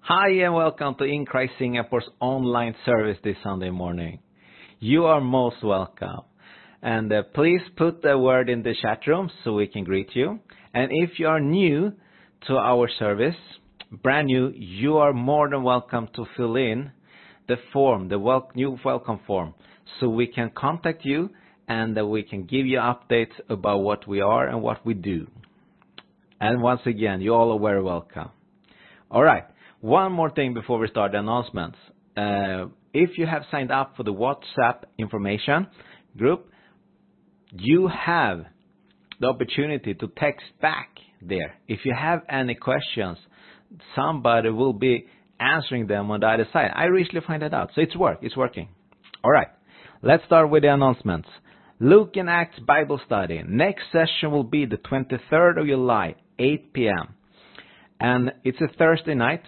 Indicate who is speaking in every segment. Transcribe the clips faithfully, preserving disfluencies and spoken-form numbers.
Speaker 1: Hi and welcome to In Christ Singapore's online service this Sunday morning. You are most welcome. And uh, please put the word in the chat room so we can greet you. And if you are new to our service, brand new, you are more than welcome to fill in the form, the wel- new welcome form, so we can contact you and uh, we can give you updates about what we are and what we do. And once again, you all are very welcome. All right. One more thing before we start the announcements. Uh, if you have signed up for the WhatsApp information group, you have the opportunity to text back there. If you have any questions, somebody will be answering them on the other side. I recently find that out. So it's work. It's working. All right. Let's start with the announcements. Luke and Acts Bible Study. Next session will be the twenty-third of July, eight p.m. And it's a Thursday night.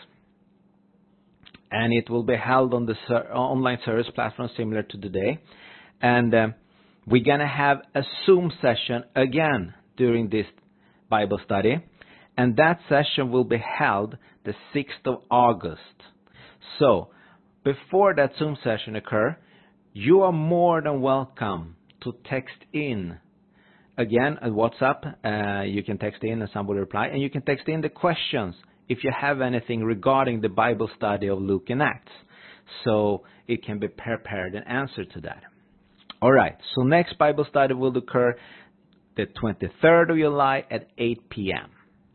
Speaker 1: And it will be held on the ser- online service platform similar to today. And um, we're going to have a Zoom session again during this Bible study. And that session will be held the sixth of August. So, before that Zoom session occurs, you are more than welcome to text in. Again, at WhatsApp, uh, you can text in and somebody will reply. And you can text in the questions if you have anything regarding the Bible study of Luke and Acts, so it can be prepared and answered to that. All right, so next Bible study will occur the twenty-third of July at eight p.m.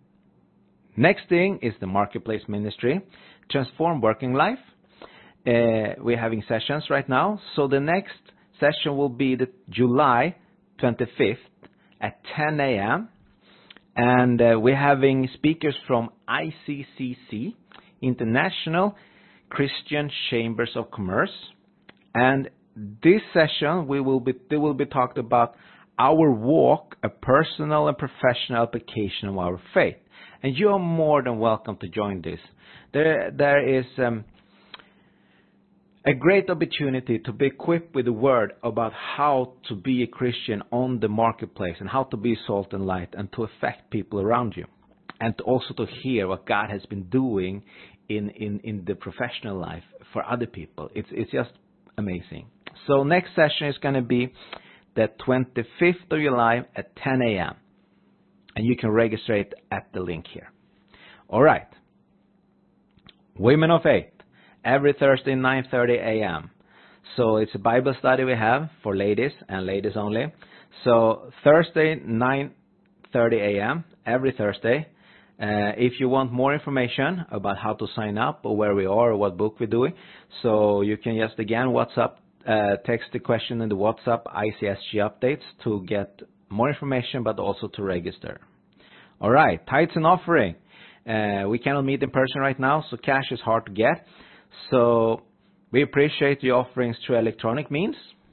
Speaker 1: Next thing is the Marketplace Ministry, Transform Working Life. Uh, we're having sessions right now, so the next session will be the July twenty-fifth at ten a.m. And uh, we're having speakers from I C C C, International Christian Chambers of Commerce. And this session, we will be, they will be talked about our walk, a personal and professional application of our faith. And you are more than welcome to join this. There, there is um, a great opportunity to be equipped with the word about how to be a Christian on the marketplace and how to be salt and light and to affect people around you. And to also to hear what God has been doing in, in, in the professional life for other people. It's, it's just amazing. So next session is going to be the twenty-fifth of July at ten a.m. And you can register it at the link here. All right. Women of Faith. Every Thursday, nine thirty a.m. So it's a Bible study we have for ladies and ladies only. So Thursday, nine thirty a.m. every Thursday. Uh, if you want more information about how to sign up or where we are or what book we're doing, so you can just again WhatsApp, uh, text the question in the WhatsApp I C S G updates to get more information, but also to register. All right, tithes and offering. Uh, we cannot meet in person right now, so cash is hard to get. So we appreciate the offerings through electronic means,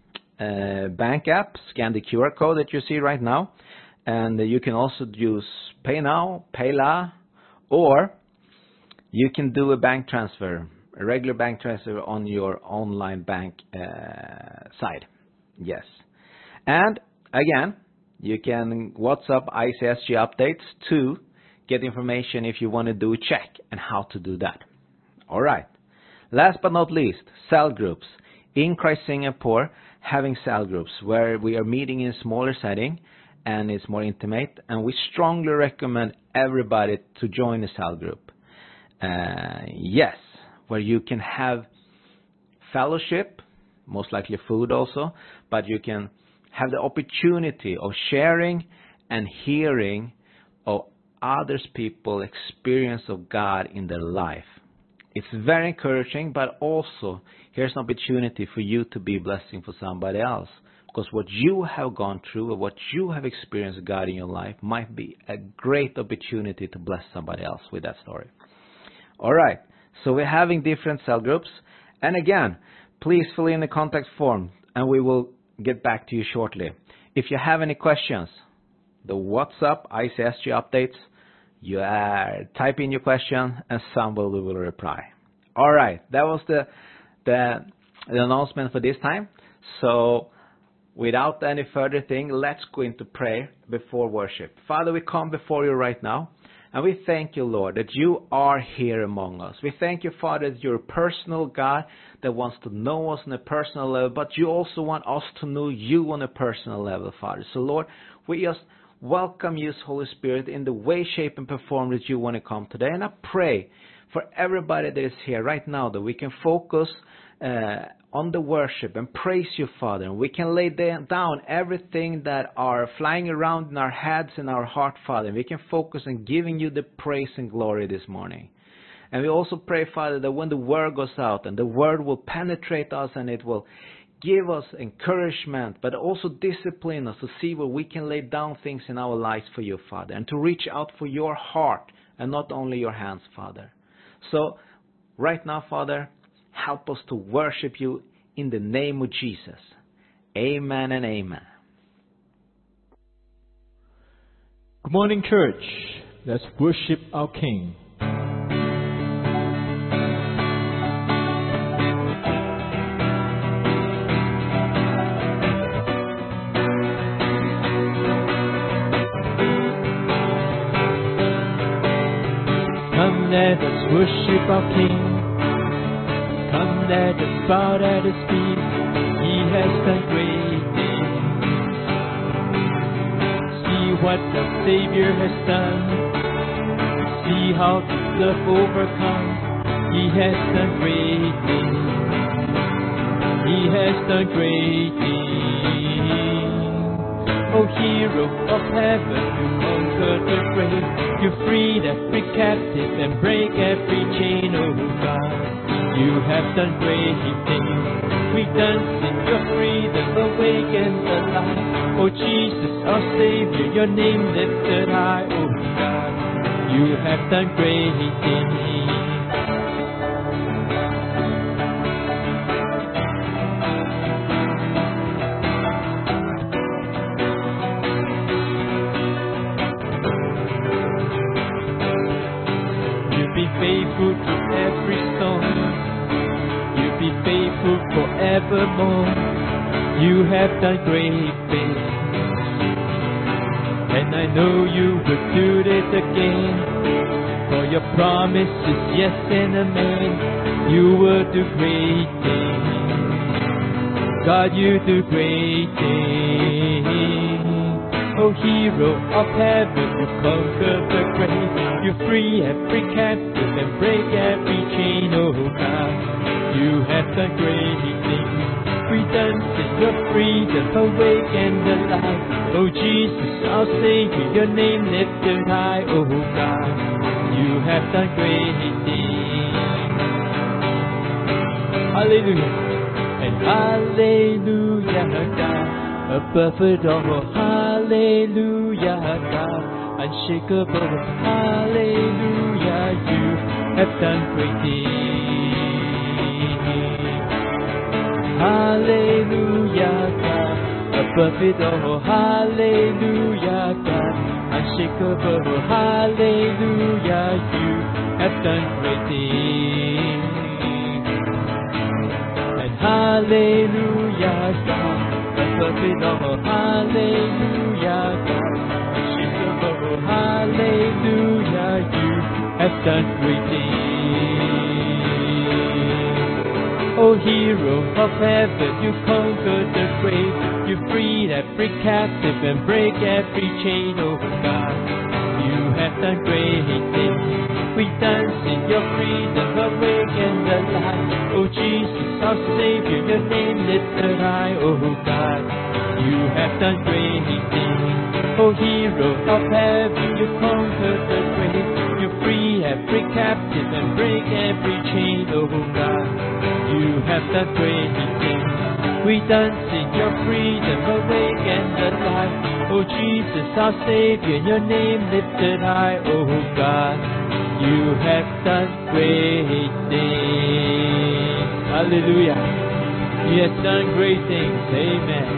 Speaker 1: uh, bank app, scan the Q R code that you see right now, and you can also use Pay Now, Payla, or you can do a bank transfer, a regular bank transfer on your online bank uh, side. Yes. And again, you can WhatsApp I C S G updates to get information if you want to do a check and how to do that. All right. Last but not least, cell groups. In Christ Singapore, having cell groups where we are meeting in a smaller setting and it's more intimate, and we strongly recommend everybody to join a cell group. Uh, yes, where you can have fellowship, most likely food also, but you can have the opportunity of sharing and hearing of others people's experience of God in their life. It's very encouraging, but also here's an opportunity for you to be a blessing for somebody else. Because what you have gone through or what you have experienced God in your life might be a great opportunity to bless somebody else with that story. All right, so we're having different cell groups. And again, please fill in the contact form and we will get back to you shortly. If you have any questions, the WhatsApp I C S G updates, you uh, type in your question and somebody will reply. All right, that was the, the the announcement for this time. So without any further thing, let's go into prayer before worship. Father, we come before you right now And we thank you, Lord, that you are here among us. We thank you, Father, that you're a personal God that wants to know us on a personal level, but you also want us to know you on a personal level, Father. So, Lord, we just welcome you, Holy Spirit, in the way, shape, and form that you want to come today. And I pray for everybody that is here right now that we can focus uh, on the worship and praise you, Father. And we can lay down everything that are flying around in our heads and our heart, Father. And we can focus on giving you the praise and glory this morning. And we also pray, Father, that when the word goes out and the word will penetrate us and it will give us encouragement, but also discipline us to see where we can lay down things in our lives for you, Father, and to reach out for your heart and not only your hands, Father. So right now, Father, help us to worship you in the name of Jesus. Amen and amen.
Speaker 2: Good morning, church. Let's worship our King. Come, let us worship our King. Come, let us bow at His feet. He has done great things. See what the Savior has done. See how His love overcomes. He has done great things. He has done great things. Oh, hero of heaven, you conquered the grave. You freed every captive and break every chain, oh God. You have done great things. We dance in your freedom, awaken the light. Oh Jesus, our Savior, your name lifted high, oh God. You have done great things. You've been faithful to every storm. You'll be faithful forevermore. You have done great things, and I know you will do it again. For your promise is yes and amen. You will do great things. God, you do great things. Oh, hero of heaven, you conquer the grave. You free every captive and break every chain, oh God. You have done great things. We dance in your freedom, awaken the light. Oh Jesus, our Savior, your name lifted high, oh God. You have done great things. Hallelujah. And hallelujah, God. Above it all, hallelujah, God. Unshakable, hallelujah. You have done great things. Hallelujah, God. Above it all, hallelujah, God. Unshakable, hallelujah. You have done great things. And hallelujah, God. Above it all, hallelujah, God. Unshakable, hallelujah. You have done great things. Oh, hero of heaven, you conquered the grave. You freed every captive and break every chain, oh God. You have done great things. We dance in your freedom, awaken the light. Oh Jesus, our Savior, your name lifted high, oh God. You have done great things. Oh, hero of heaven, you conquered the grave. You free every captive and break every chain, oh God. You have done great things. We dance in your freedom, awaken the light. Oh Jesus, our Savior, your name lifted high, oh God. You have done great things. Hallelujah. He has done great things. Amen.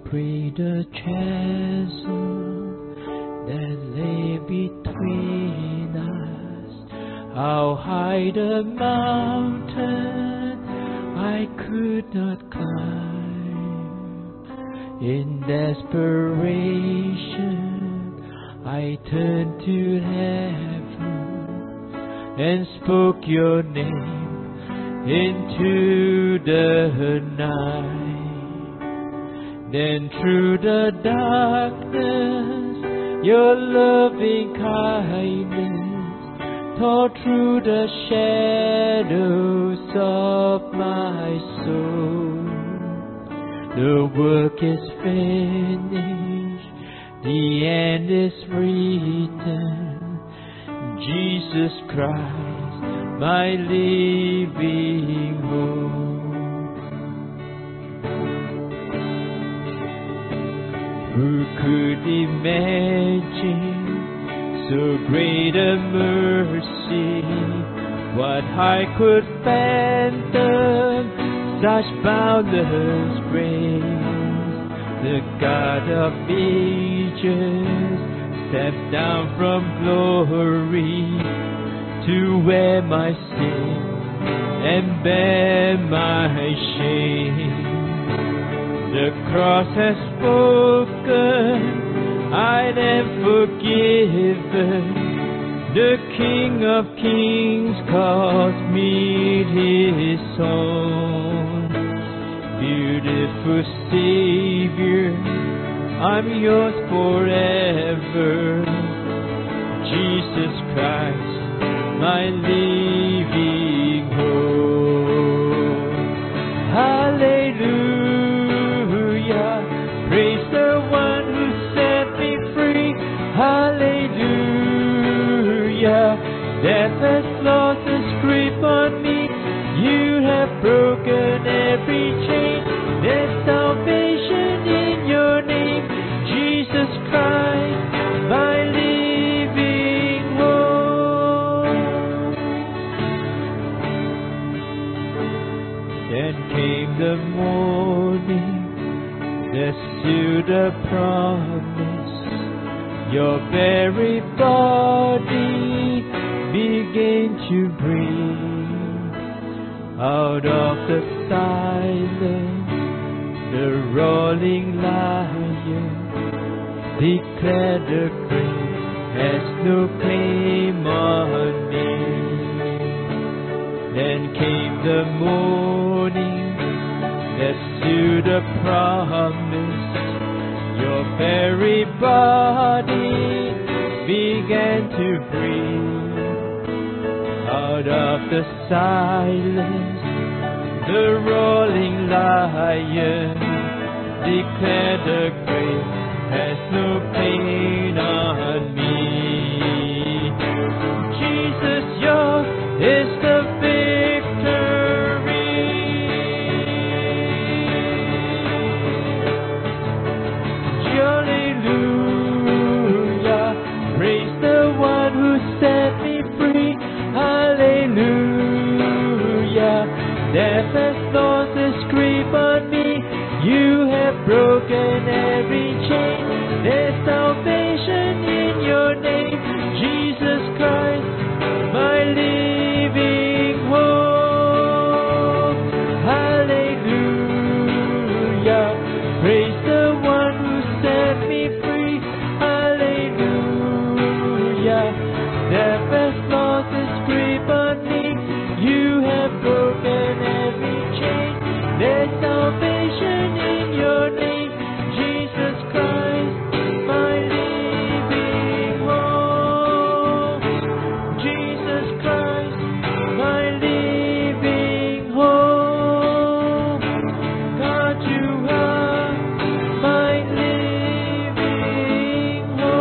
Speaker 2: pray the chasm that lay between us, how high the mountain I could not climb. In desperation I turned to heaven and spoke your name into the night. Then through the darkness your loving kindness tore through the shadows of my soul. The work is finished, the end is written. Jesus Christ, my living hope. Who could imagine so great a mercy? What I could fathom such boundless grace? The God of ages stepped down from glory to wear my sin and bear my shame. The cross has spoken, I am forgiven. The King of Kings calls me his own. Beautiful Savior, I'm yours forever. Jesus Christ, my living hope. Hallelujah, praise the one who set me free. Hallelujah, death has lost its grip on me. You have broken every chain. There's salvation in your name, Jesus Christ, my living hope. Then came the morning that sealed the promise. Your very body began to breathe. Out of the silence, the roaring lion declared the grave has no claim on me. Then came the morning that sealed the promise. Your very body began to breathe. Out of the silence, the roaring lion declared the grave has no pain on me. Jesus, yours is the victory. Hallelujah, praise the one who set me free. Hallelujah, death has lost its grip on me. You have broken every chain. There's salvation in your name, Jesus Christ, my living hope. Hallelujah, praise the one who set me free. Hallelujah, death has lost its grip on me. You have broken every chain. There's salvation in your name, Jesus Christ, my living hope. Jesus Christ, my living hope. God, you are my living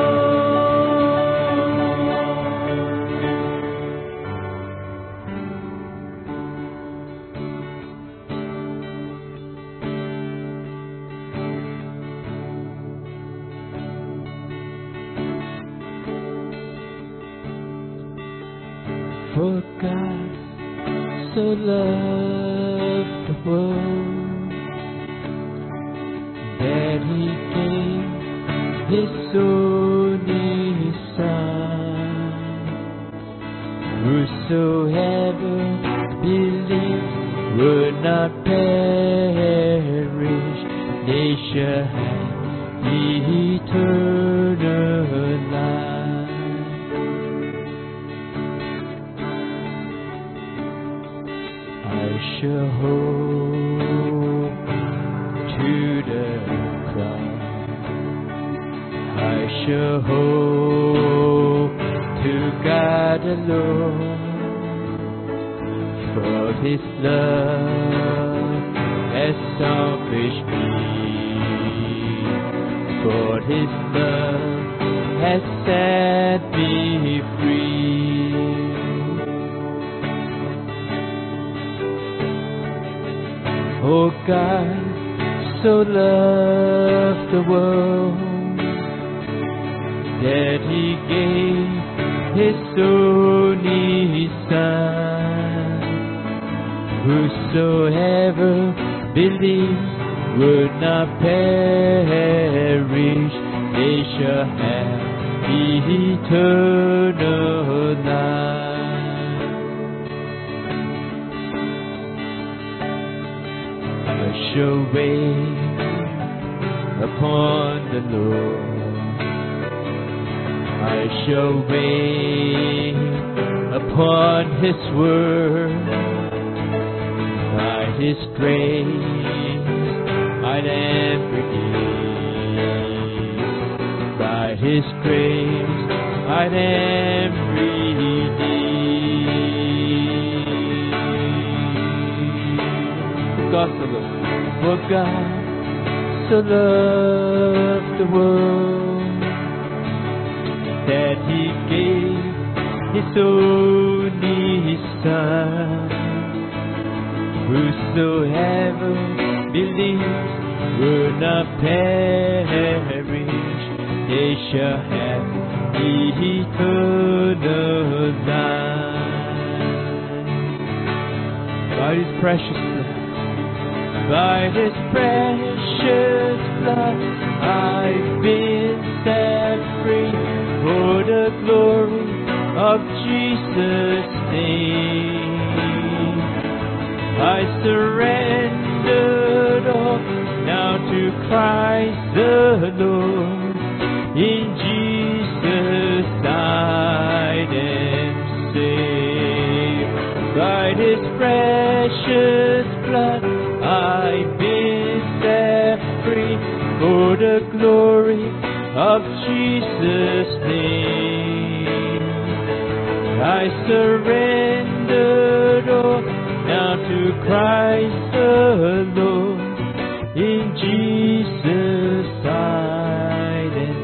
Speaker 2: For God so loved the world that that He gave His only Son. Whosoever believes would not perish, they shall have eternal life. I shall hold to the cross. I shall hold to God alone. For His love has salvaged me. For His love has set me free. Oh, God so loved the world that He gave His only Son. Whosoever believes would not perish, they shall have eternal life. I shall wait upon the Lord. I shall wait upon His word. By His grace I am redeemed. By His grace I am redeemed. God so loved, for God so loved the world that He gave His only Son. Whosoever believes will not perish, they shall have eternal life. By His precious blood, by His precious blood, I've been set free for the glory of Jesus' name. I surrendered all now to Christ the Lord. In Jesus I am saved. By His precious blood I've been set free for the glory of Jesus' name. I surrendered all now to Christ the Lord. In Jesus I am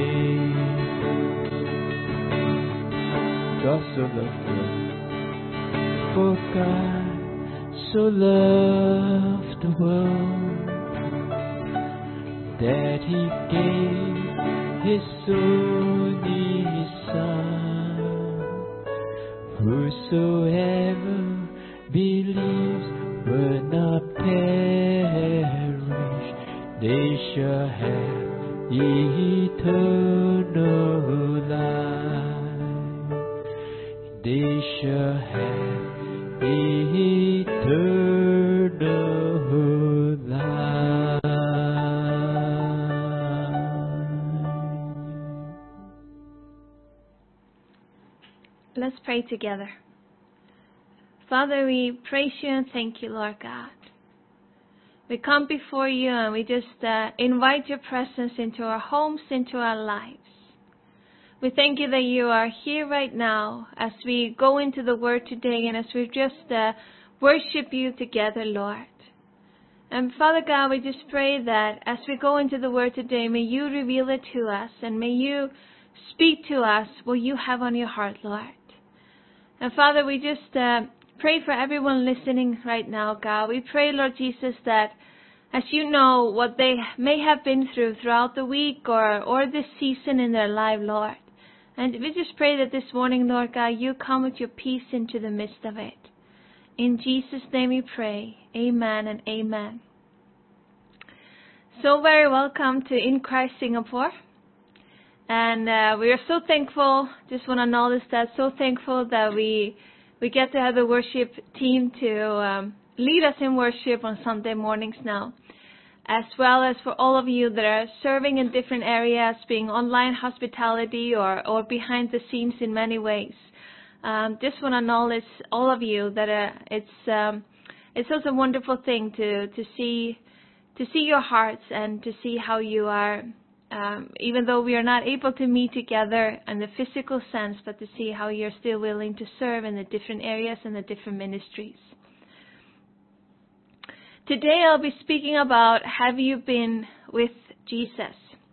Speaker 2: saved. God so loved the world, for God so loved the world that He gave His only Son. Whosoever believes will not perish, they shall have eternal life. They shall have eternal life.
Speaker 3: Let's pray together. Father, we praise You and thank You, Lord God. We come before You and we just uh, invite Your presence into our homes, into our lives. We thank You that You are here right now as we go into the Word today and as we just uh, worship You together, Lord. And Father God, we just pray that as we go into the Word today, may You reveal it to us and may You speak to us what You have on Your heart, Lord. And Father, we just uh, pray for everyone listening right now, God. We pray, Lord Jesus, that as You know what they may have been through throughout the week or, or this season in their life, Lord. And we just pray that this morning, Lord God, You come with Your peace into the midst of it. In Jesus' name we pray. Amen and amen. So very welcome to In Christ Singapore. And uh, we are so thankful, just want to acknowledge that, so thankful that we we get to have the worship team to um, lead us in worship on Sunday mornings now, as well as for all of you that are serving in different areas, being online hospitality or, or behind the scenes in many ways. Um, just want to acknowledge all of you that uh, it's um, it's also a wonderful thing to to see to see your hearts and to see how you are, um, even though we are not able to meet together in the physical sense, but to see how you're still willing to serve in the different areas and the different ministries. Today I'll be speaking about, have you been with Jesus?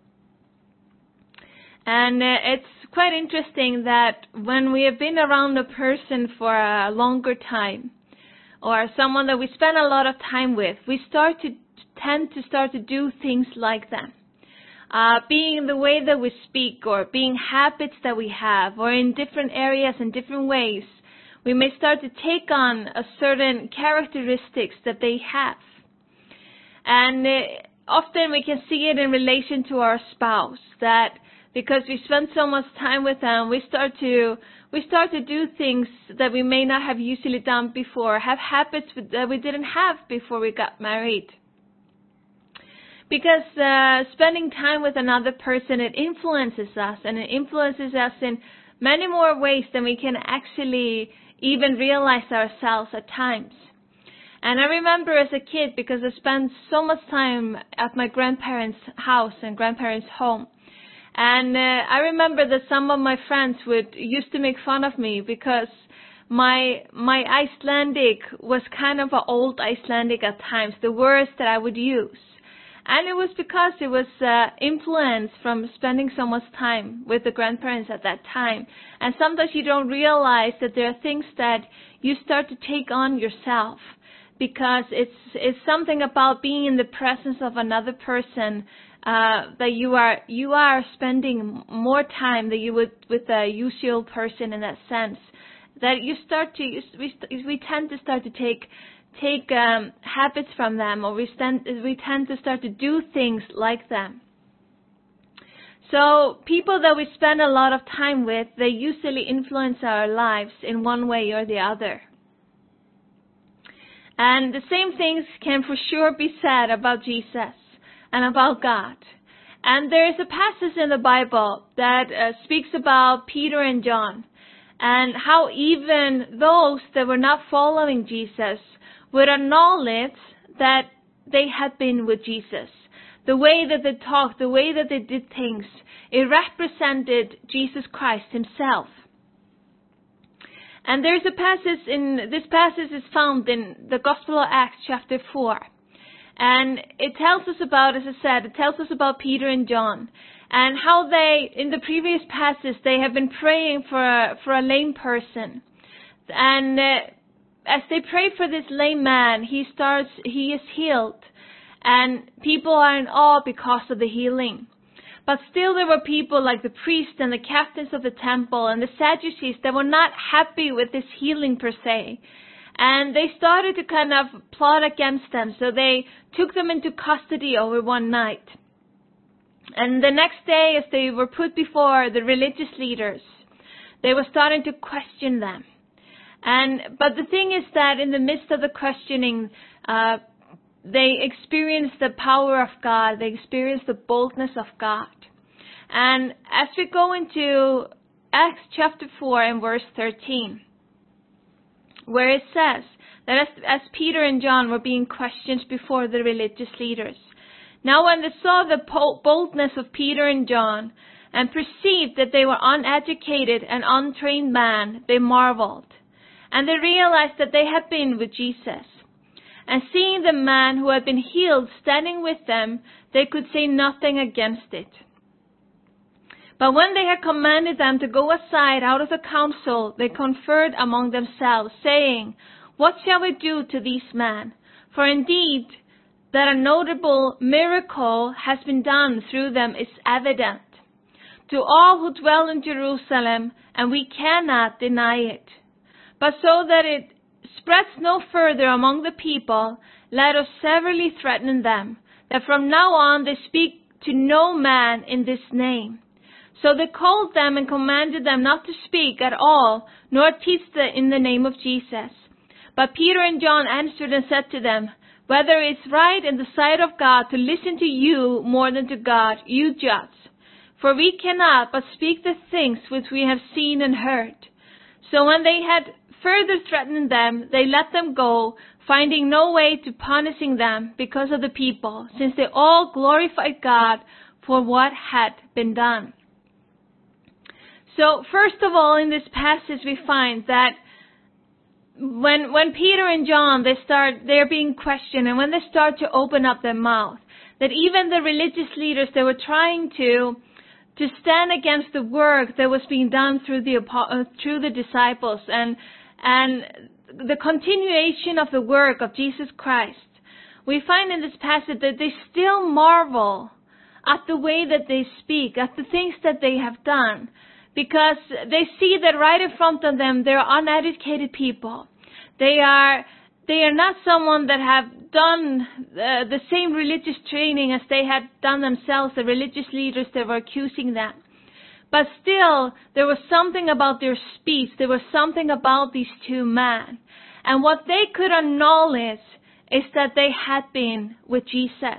Speaker 3: And uh, it's quite interesting that when we have been around a person for a longer time, or someone that we spend a lot of time with, we start to tend to start to do things like them. Uh, being the way that we speak, or being habits that we have, or in different areas and different ways, we may start to take on a certain characteristics that they have. And uh, often we can see it in relation to our spouse, that because we spend so much time with them, we start to we start to do things that we may not have usually done before, have habits that we didn't have before we got married. Because uh, spending time with another person, it influences us, and it influences us in many more ways than we can actually even realize ourselves at times. And I remember as a kid, because I spent so much time at my grandparents' house and grandparents' home. And uh, I remember that some of my friends would used to make fun of me because my my Icelandic was kind of an old Icelandic at times, the words that I would use. And it was because it was uh, influenced from spending so much time with the grandparents at that time. And sometimes you don't realize that there are things that you start to take on yourself, because it's it's something about being in the presence of another person uh, that you are you are spending more time than you would with a usual person in that sense. That you start to we we tend to start to take. take um, habits from them, or we, stand, we tend to start to do things like them. So people that we spend a lot of time with, they usually influence our lives in one way or the other. And the same things can for sure be said about Jesus and about God. And there is a passage in the Bible that uh, speaks about Peter and John, and how even those that were not following Jesus would acknowledge that they had been with Jesus. The way that they talked, the way that they did things, it represented Jesus Christ himself. And there's a passage in, this passage is found in the Gospel of Acts chapter four. And it tells us about, as I said, it tells us about Peter and John, and how they, in the previous passage, they have been praying for a, for a lame person. And uh, as they pray for this lame man, he starts, he is healed. And people are in awe because of the healing. But still there were people like the priests and the captains of the temple and the Sadducees that were not happy with this healing per se. And they started to kind of plot against them. So they took them into custody over one night. And the next day, as they were put before the religious leaders, they were starting to question them. And but the thing is that in the midst of the questioning, uh, they experienced the power of God. They experienced the boldness of God. And as we go into Acts chapter four and verse thirteen, where it says that as, as Peter and John were being questioned before the religious leaders, now when they saw the boldness of Peter and John and perceived that they were uneducated and untrained men, they marveled. And they realized that they had been with Jesus. And seeing the man who had been healed standing with them, they could say nothing against it. But when they had commanded them to go aside out of the council, they conferred among themselves, saying, "What shall we do to these men? For indeed, that a notable miracle has been done through them is evident to all who dwell in Jerusalem, and we cannot deny it. But so that it spreads no further among the people, let us severely threaten them, that from now on they speak to no man in this name. So they called them and commanded them not to speak at all, nor teach in the name of Jesus. But Peter and John answered and said to them, whether it's right in the sight of God to listen to you more than to God, you judge. For we cannot but speak the things which we have seen and heard. So when they had further threatened them, they let them go, finding no way to punishing them because of the people, since they all glorified God for what had been done. So first of all, in this passage we find that when when Peter and John, they start, they're being questioned, and when they start to open up their mouth, that even the religious leaders, they were trying to to stand against the work that was being done through the uh, through the disciples and and the continuation of the work of Jesus Christ. We find in this passage that they still marvel at the way that they speak, at the things that they have done, because they see that right in front of them, they're uneducated people. They are they are not someone that have done uh, the same religious training as they had done themselves, the religious leaders that were accusing them. But still, there was something about their speech, there was something about these two men. And what they could acknowledge is that they had been with Jesus.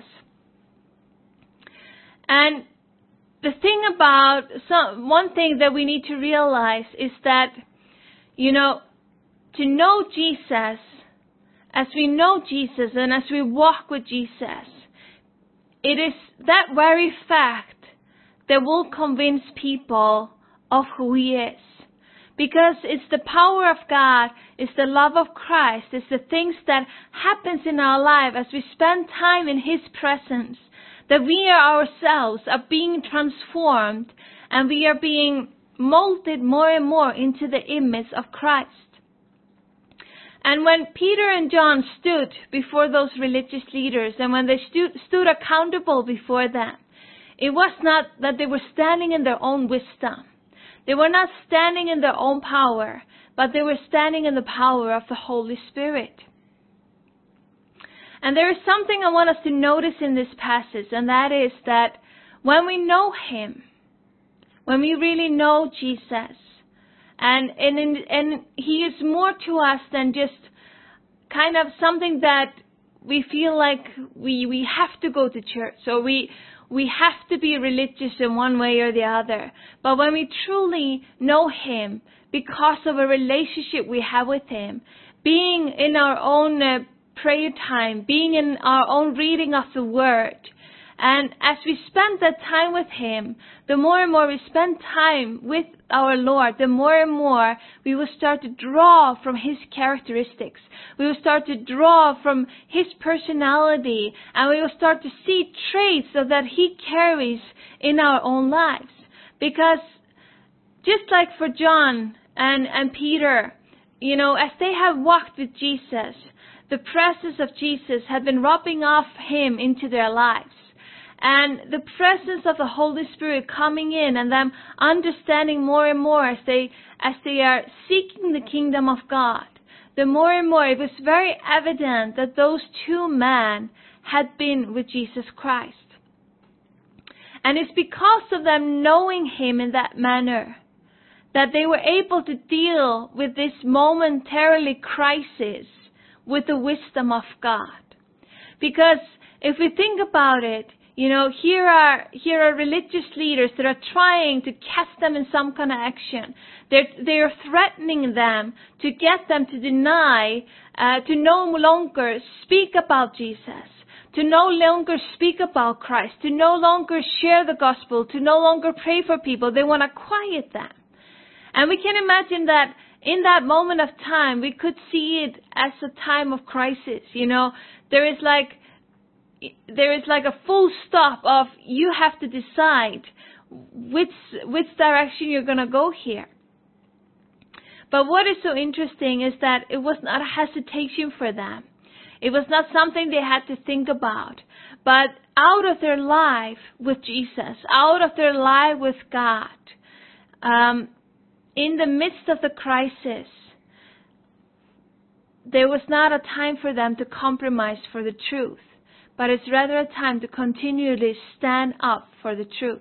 Speaker 3: And the thing about, some, one thing that we need to realize is that, you know, to know Jesus, as we know Jesus and as we walk with Jesus, it is that very fact that will convince people of who He is. Because it's the power of God, it's the love of Christ, it's the things that happens in our life as we spend time in His presence, that we are ourselves are being transformed and we are being molded more and more into the image of Christ. And when Peter and John stood before those religious leaders and when they stood, stood accountable before them, it was not that they were standing in their own wisdom. They were not standing in their own power, but they were standing in the power of the Holy Spirit. And there is something I want us to notice in this passage, and that is that when we know Him, when we really know Jesus, and and in, and He is more to us than just kind of something that we feel like we we have to go to church, or we we have to be religious in one way or the other. But when we truly know Him, because of a relationship we have with Him, being in our own uh, prayer time, being in our own reading of the Word, and as we spend that time with Him, the more and more we spend time with our Lord, the more and more we will start to draw from His characteristics. We will start to draw from His personality, and we will start to see traits that He carries in our own lives. Because just like for John and, and Peter, you know, as they have walked with Jesus, the presence of Jesus had been rubbing off Him into their lives. And the presence of the Holy Spirit coming in and them understanding more and more as they as they are seeking the kingdom of God, the more and more it was very evident that those two men had been with Jesus Christ. And it's because of them knowing Him in that manner that they were able to deal with this momentarily crisis with the wisdom of God. Because if we think about it, you know, here are here are religious leaders that are trying to catch them in some kind of action. They're they are threatening them to get them to deny, uh, to no longer speak about Jesus, to no longer speak about Christ, to no longer share the gospel, to no longer pray for people. They want to quiet them, and we can imagine that in that moment of time, we could see it as a time of crisis. You know, there is like. There is like a full stop of you have to decide which which direction you're going to go here. But what is so interesting is that it was not a hesitation for them. It was not something they had to think about. But out of their life with Jesus, out of their life with God, um, in the midst of the crisis, there was not a time for them to compromise for the truth. but it's rather a time to continually stand up for the truth.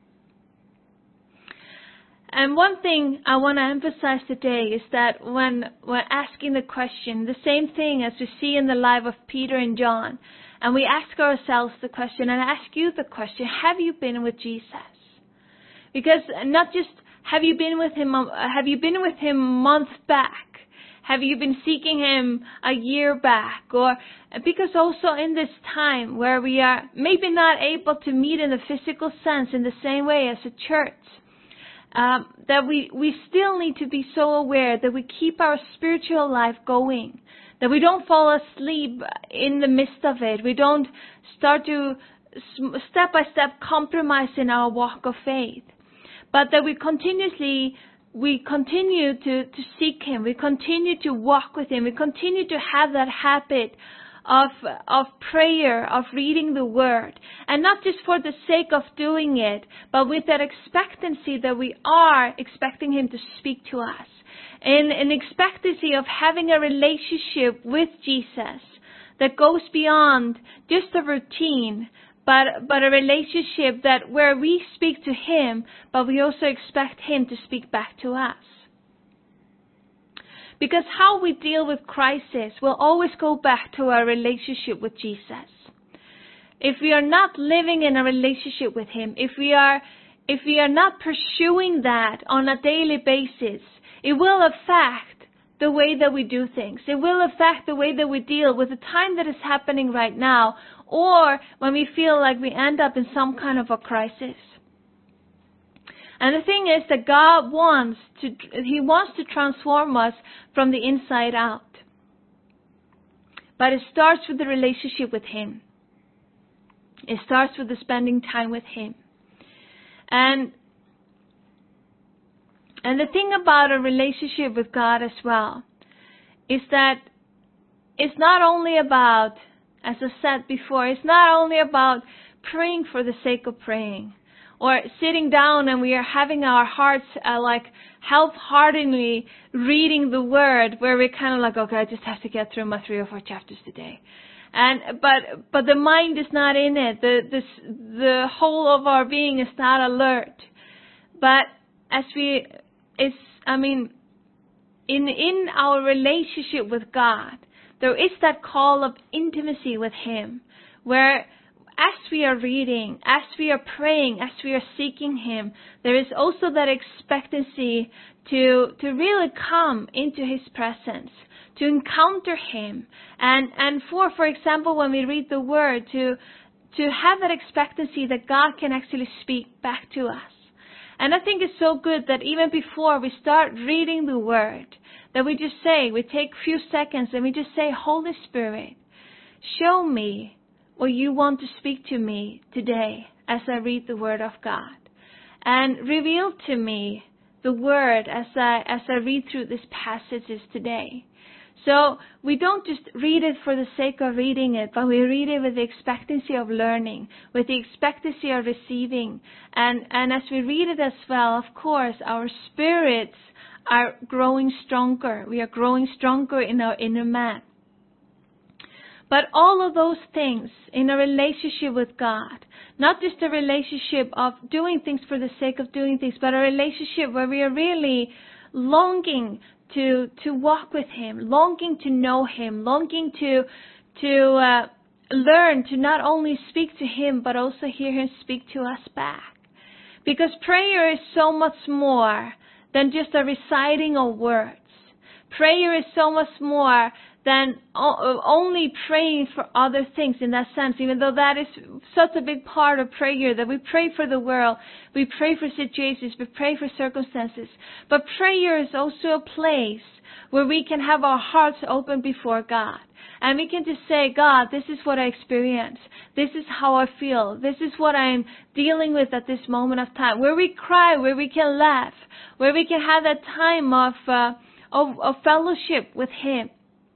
Speaker 3: And one thing I want to emphasize today is that when we're asking the question, the same thing as we see in the life of Peter and John, and we ask ourselves the question, and I ask you the question, have you been with Jesus? Because not just have you been with him, have you been with him months back? Have you been seeking him a year back? Or because also in this time where we are maybe not able to meet in the physical sense in the same way as a church, um, that we, we still need to be so aware that we keep our spiritual life going, that we don't fall asleep in the midst of it. We don't start to step by step compromise in our walk of faith, but that we continuously We continue to, to seek him. We continue to walk with him. We continue to have that habit of, of prayer, of reading the word. And not just for the sake of doing it, but with that expectancy that we are expecting him to speak to us. In an expectancy of having a relationship with Jesus that goes beyond just a routine, But, but a relationship that where we speak to him, but we also expect him to speak back to us. Because how we deal with crisis will always go back to our relationship with Jesus. If we are not living in a relationship with him, if we are, if we are not pursuing that on a daily basis, it will affect the way that we do things. It will affect the way that we deal with the time that is happening right now, or when we feel like we end up in some kind of a crisis. And the thing is that God wants to, he wants to transform us from the inside out. But it starts with the relationship with him. It starts with the spending time with him. And, and the thing about a relationship with God as well is that it's not only about, as I said before, it's not only about praying for the sake of praying, or sitting down and we are having our hearts uh, like half-heartedly reading the word, where we're kind of like, okay, I just have to get through my three or four chapters today. And but but the mind is not in it. The the the whole of our being is not alert. But as we, it's I mean, in in our relationship with God, there is that call of intimacy with him, where as we are reading, as we are praying, as we are seeking him, there is also that expectancy to to really come into his presence, to encounter him. And, and for, for example, when we read the word, to, to have that expectancy that God can actually speak back to us. And I think it's so good that even before we start reading the word, that we just say, we take a few seconds and we just say, Holy Spirit, show me what you want to speak to me today as I read the word of God. And reveal to me the word as I, as I read through these passages today. So we don't just read it for the sake of reading it, but we read it with the expectancy of learning, with the expectancy of receiving. And, and as we read it as well, of course, our spirits are growing stronger. We are growing stronger in our inner man. But all of those things in a relationship with God, not just a relationship of doing things for the sake of doing things, but a relationship where we are really longing to to walk with him, longing to know him, longing to to uh, learn to not only speak to him, but also hear him speak to us back. Because prayer is so much more than just a reciting of words. Prayer is so much more than only praying for other things in that sense, even though that is such a big part of prayer, that we pray for the world, we pray for situations, we pray for circumstances. But prayer is also a place where we can have our hearts open before God. And we can just say, God, this is what I experience. This is how I feel. This is what I'm dealing with at this moment of time. Where we cry, where we can laugh, where we can have that time of, uh, of, of fellowship with him.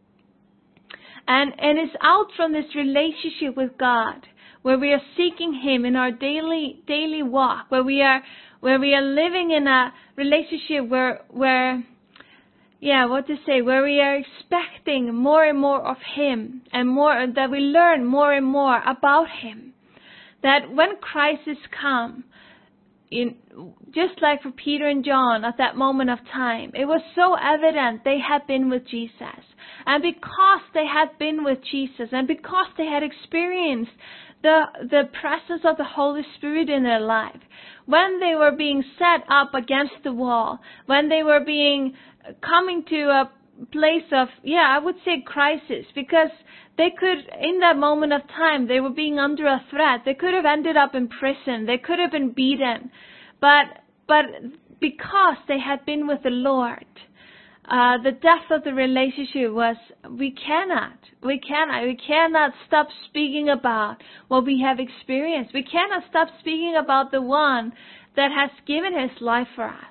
Speaker 3: And, and it's out from this relationship with God, where we are seeking him in our daily, daily walk, where we are, where we are living in a relationship where, where yeah, what to say, where we are expecting more and more of Him, and more, that we learn more and more about Him. That when crises come, in, just like for Peter and John at that moment of time, it was so evident they had been with Jesus. And because they had been with Jesus, and because they had experienced the, the presence of the Holy Spirit in their life, when they were being set up against the wall, when they were being coming to a place of, yeah, I would say crisis, because they could, in that moment of time, they were being under a threat. They could have ended up in prison. They could have been beaten. But, but because they had been with the Lord, uh, the depth of the relationship was, we cannot, we cannot, we cannot stop speaking about what we have experienced. We cannot stop speaking about the one that has given His life for us.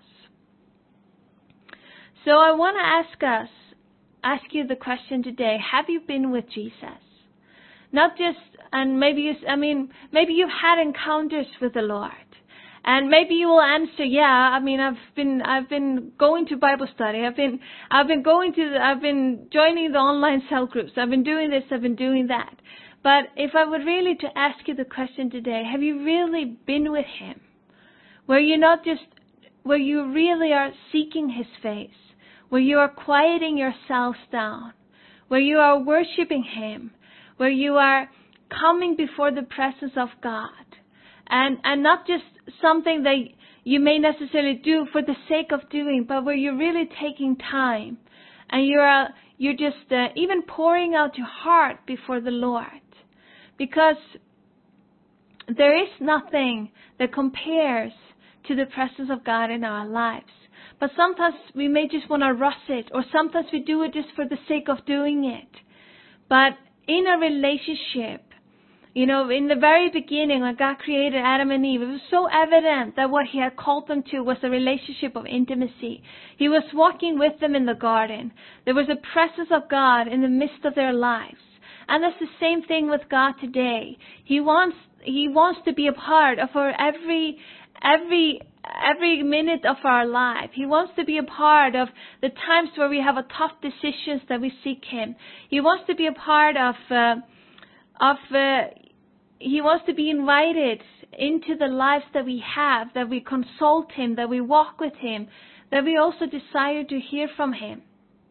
Speaker 3: So I want to ask us, ask you the question today, have you been with Jesus? Not just, and maybe you, I mean, maybe you've had encounters with the Lord. And maybe you will answer, yeah, I mean, I've been, I've been going to Bible study. I've been, I've been going to, the, I've been joining the online cell groups. I've been doing this, I've been doing that. But if I were really to ask you the question today, have you really been with Him? Where you not just, where you really are seeking His face? Where you are quieting yourselves down, where you are worshiping Him, where you are coming before the presence of God, and, and not just something that you may necessarily do for the sake of doing, but where you're really taking time, and you're, uh, you're just uh, even pouring out your heart before the Lord. Because there is nothing that compares to the presence of God in our lives. But sometimes we may just want to rush it, or sometimes we do it just for the sake of doing it. But in a relationship, you know, in the very beginning when God created Adam and Eve, it was so evident that what He had called them to was a relationship of intimacy. He was walking with them in the garden. There was a presence of God in the midst of their lives. And that's the same thing with God today. He wants, He wants to be a part of our every, every, every minute of our life. He wants to be a part of the times where we have a tough decisions that we seek Him. He wants to be a part of, uh, of, uh, He wants to be invited into the lives that we have, that we consult Him, that we walk with Him, that we also desire to hear from Him.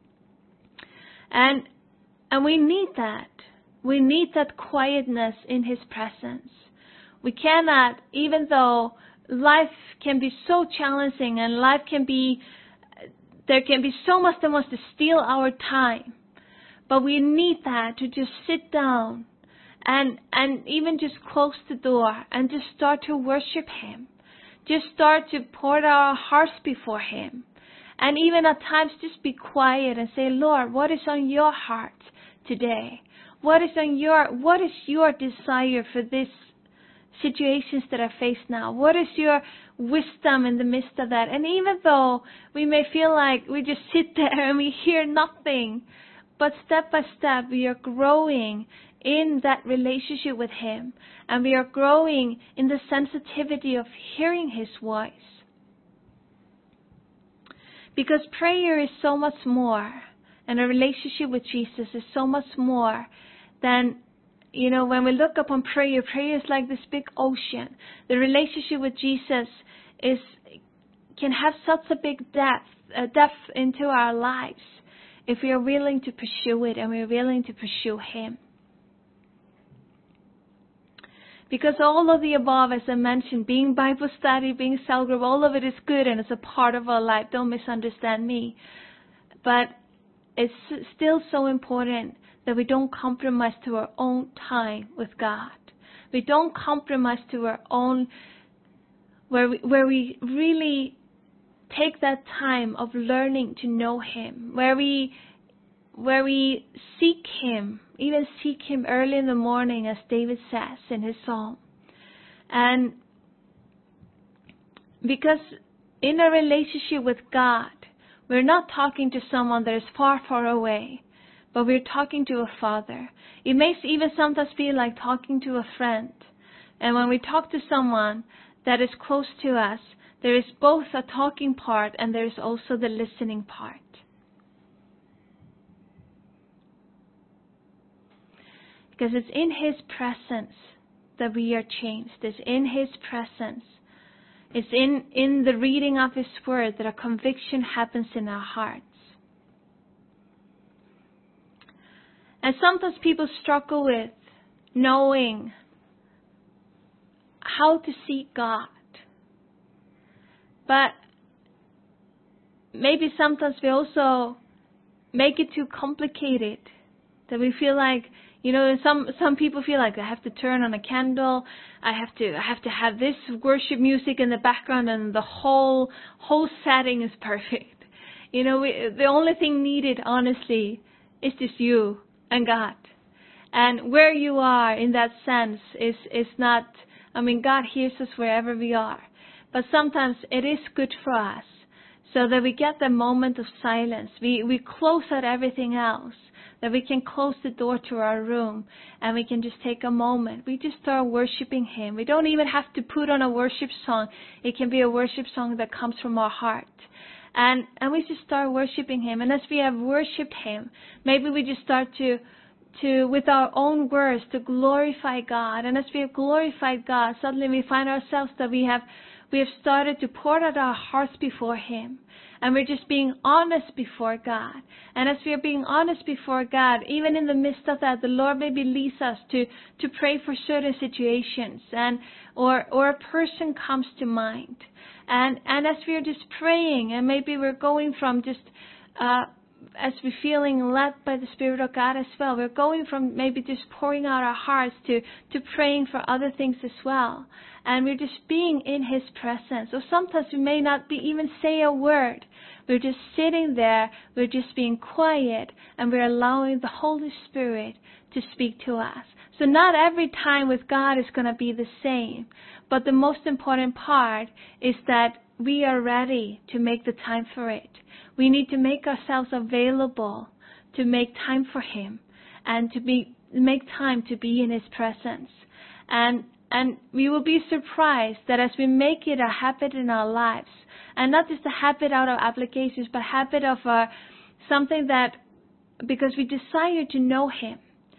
Speaker 3: And, and we need that. We need that quietness in His presence. We cannot, even though life can be so challenging and life can be, there can be so much that wants to steal our time. But we need that to just sit down and, and even just close the door and just start to worship Him. Just start to pour out our hearts before Him. And even at times just be quiet and say, Lord, what is on your heart today? What is on your, what is your desire for this situations that I face now? What is your wisdom in the midst of that? And even though we may feel like we just sit there and we hear nothing, but step by step we are growing in that relationship with Him, and we are growing in the sensitivity of hearing His voice. Because prayer is so much more, and a relationship with Jesus is so much more than, you know, when we look upon prayer, prayer is like this big ocean. The relationship with Jesus is can have such a big depth, a depth into our lives if we are willing to pursue it and we are willing to pursue Him. Because all of the above, as I mentioned, being Bible study, being cell group, all of it is good and it's a part of our life. Don't misunderstand me. But it's still so important that we don't compromise to our own time with God. We don't compromise to our own, where we, where we really take that time of learning to know Him, where we, where we seek Him, even seek Him early in the morning, as David says in his psalm. And because in a relationship with God, we're not talking to someone that is far, far away, but we're talking to a Father. It may even sometimes feel like talking to a friend. And when we talk to someone that is close to us, there is both a talking part and there is also the listening part. Because it's in His presence that we are changed. It's in His presence. It's in, in the reading of His Word that a conviction happens in our hearts. And sometimes people struggle with knowing how to seek God. But maybe sometimes we also make it too complicated. That we feel like, you know, some some people feel like I have to turn on a candle, I have to I have to have this worship music in the background, and the whole whole setting is perfect. You know, we, the only thing needed, honestly, is just you and God. And where you are in that sense is is not. I mean, God hears us wherever we are, but sometimes it is good for us, so that we get the moment of silence. We we close out everything else. That we can close the door to our room and we can just take a moment. We just start worshiping Him. We don't even have to put on a worship song. It can be a worship song that comes from our heart. And and we just start worshiping Him. And as we have worshipped Him, maybe we just start to, to with our own words, to glorify God. And as we have glorified God, suddenly we find ourselves that we have we have started to pour out our hearts before Him. And we're just being honest before God. And as we are being honest before God, even in the midst of that, the Lord maybe leads us to, to pray for certain situations, and or or a person comes to mind. And and as we are just praying, and maybe we're going from just uh, as we're feeling led by the Spirit of God as well, we're going from maybe just pouring out our hearts to, to praying for other things as well. And we're just being in His presence. Or sometimes we may not be even say a word. We're just sitting there, we're just being quiet, and we're allowing the Holy Spirit to speak to us. So not every time with God is going to be the same. But the most important part is that we are ready to make the time for it. We need to make ourselves available to make time for Him and to be make time to be in His presence. And and we will be surprised that as we make it a habit in our lives, and not just a habit out of applications, but habit of uh, something that, because we desire to know Him.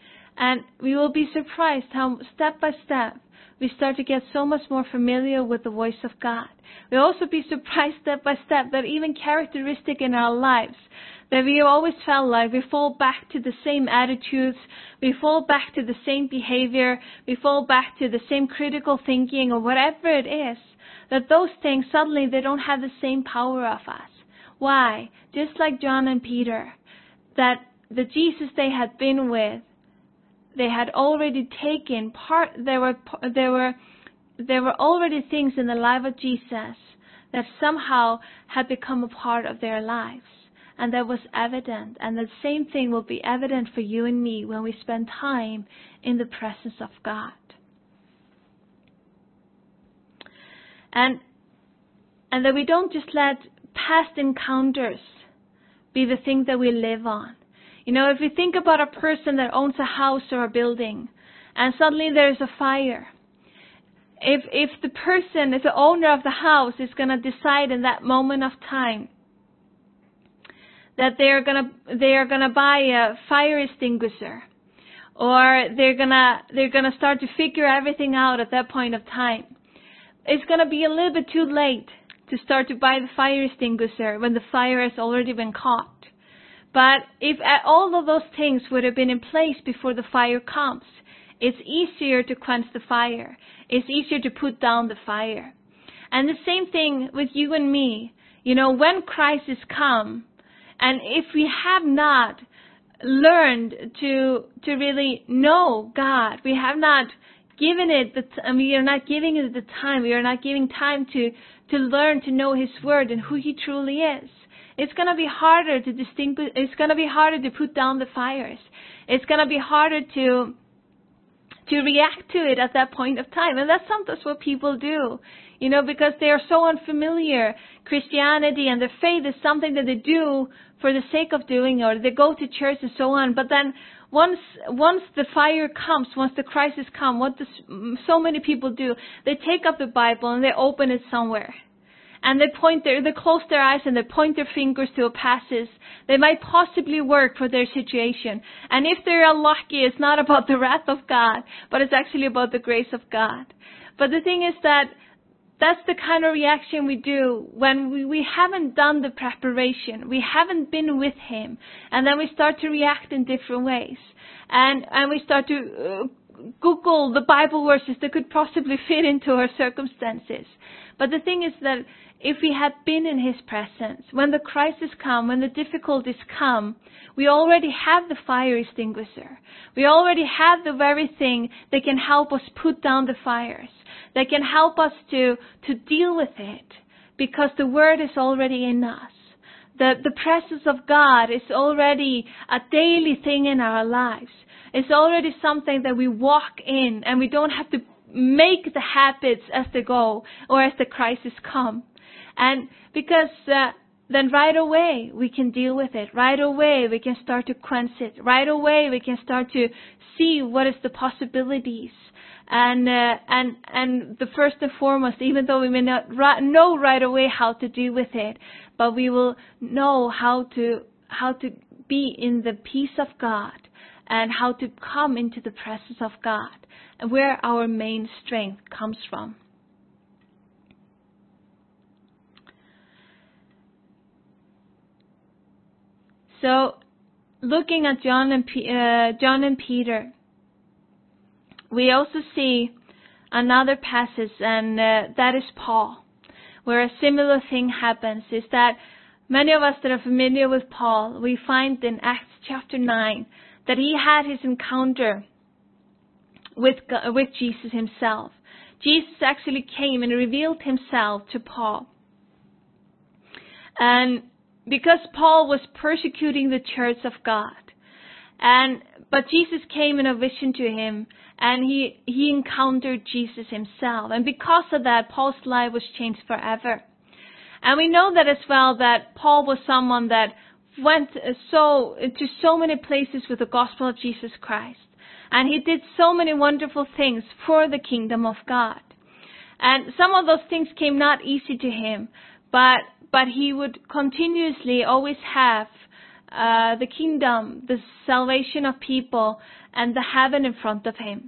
Speaker 3: And we will be surprised how step by step we start to get so much more familiar with the voice of God. We'll also be surprised step by step that even characteristic in our lives that we always felt like we fall back to the same attitudes, we fall back to the same behavior, we fall back to the same critical thinking or whatever it is, that those things suddenly they don't have the same power of us. Why? Just like John and Peter, that the Jesus they had been with, they had already taken part, there were, there were, there were already things in the life of Jesus that somehow had become a part of their lives. And that was evident. And the same thing will be evident for you and me when we spend time in the presence of God. And, and that we don't just let past encounters be the thing that we live on. You know, if we think about a person that owns a house or a building, and suddenly there's a fire, if if the person, if the owner of the house is going to decide in that moment of time that they're gonna they are gonna buy a fire extinguisher, or they're gonna they're gonna start to figure everything out at that point of time, it's gonna be a little bit too late to start to buy the fire extinguisher when the fire has already been caught. But if all of those things would have been in place before the fire comes, it's easier to quench the fire. It's easier to put down the fire. And the same thing with you and me. You know, when crisis come, and if we have not learned to to really know God, we have not given it the t- we are not giving it the time. We are not giving time to to learn to know His Word and who He truly is. It's going to be harder to distinguish. It's going to be harder to put down the fires. It's going to be harder to to react to it at that point of time. And that's sometimes what people do, you know, because they are so unfamiliar. Christianity and their faith is something that they do for the sake of doing, or they go to church and so on. But then once once the fire comes, once the crisis comes, what does so many people do? They take up the Bible and they open it somewhere. and they point their, they close their eyes and they point their fingers to a passage that might possibly work for their situation. And if they're unlucky, it's not about the wrath of God, but it's actually about the grace of God. But the thing is that that's the kind of reaction we do when we, we haven't done the preparation. We haven't been with Him. And then we start to react in different ways. And, and we start to uh, Google the Bible verses that could possibly fit into our circumstances. But the thing is that if we had been in His presence, when the crisis come, when the difficulties come, we already have the fire extinguisher. We already have the very thing that can help us put down the fires, that can help us to, to deal with it, because the Word is already in us. The, the presence of God is already a daily thing in our lives. It's already something that we walk in, and we don't have to make the habits as they go or as the crisis come. And because uh, then right away we can deal with it. Right away we can start to quench it. Right away we can start to see what is the possibilities. And uh, and and the first and foremost, even though we may not ri- know right away how to deal with it, but we will know how to how to be in the peace of God and how to come into the presence of God, and where our main strength comes from. So, looking at John and P- uh, John and Peter, we also see another passage, and uh, that is Paul, where a similar thing happens. Is that many of us that are familiar with Paul, we find in Acts chapter nine that he had his encounter with God, with Jesus Himself. Jesus actually came and revealed Himself to Paul, and because Paul was persecuting the church of God, and but Jesus came in a vision to him, and he he encountered Jesus Himself, and because of that, Paul's life was changed forever. And we know that as well, that Paul was someone that went so to so many places with the gospel of Jesus Christ, and he did so many wonderful things for the kingdom of God. And some of those things came not easy to him, but but he would continuously always have uh, the kingdom, the salvation of people, and the heaven in front of him.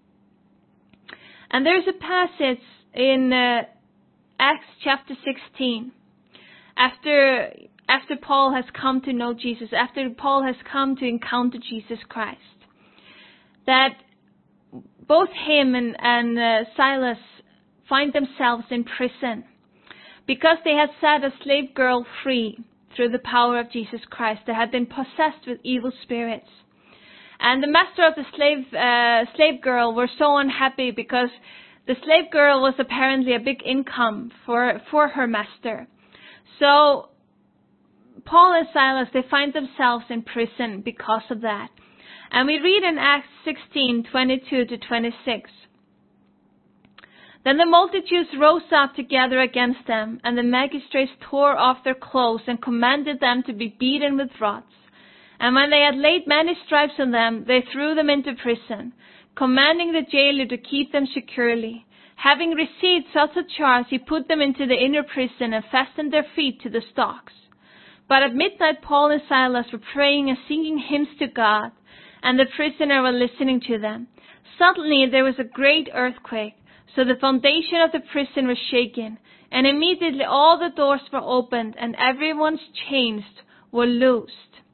Speaker 3: And there's a passage in uh, Acts chapter sixteen, after after Paul has come to know Jesus, after Paul has come to encounter Jesus Christ, that both him and, and uh, Silas find themselves in prison, because they had set a slave girl free through the power of Jesus Christ that had been possessed with evil spirits. And the master of the slave uh, slave girl were so unhappy, because the slave girl was apparently a big income for, for her master. So Paul and Silas, they find themselves in prison because of that. And we read in Acts sixteen, twenty-two to twenty-six. Then the multitudes rose up together against them, and the magistrates tore off their clothes and commanded them to be beaten with rods. And when they had laid many stripes on them, they threw them into prison, commanding the jailer to keep them securely. Having received such a charge, he put them into the inner prison and fastened their feet to the stocks. But at midnight Paul and Silas were praying and singing hymns to God, and the prisoner were listening to them. Suddenly there was a great earthquake, so the foundation of the prison was shaken, and immediately all the doors were opened, and everyone's chains were loosed.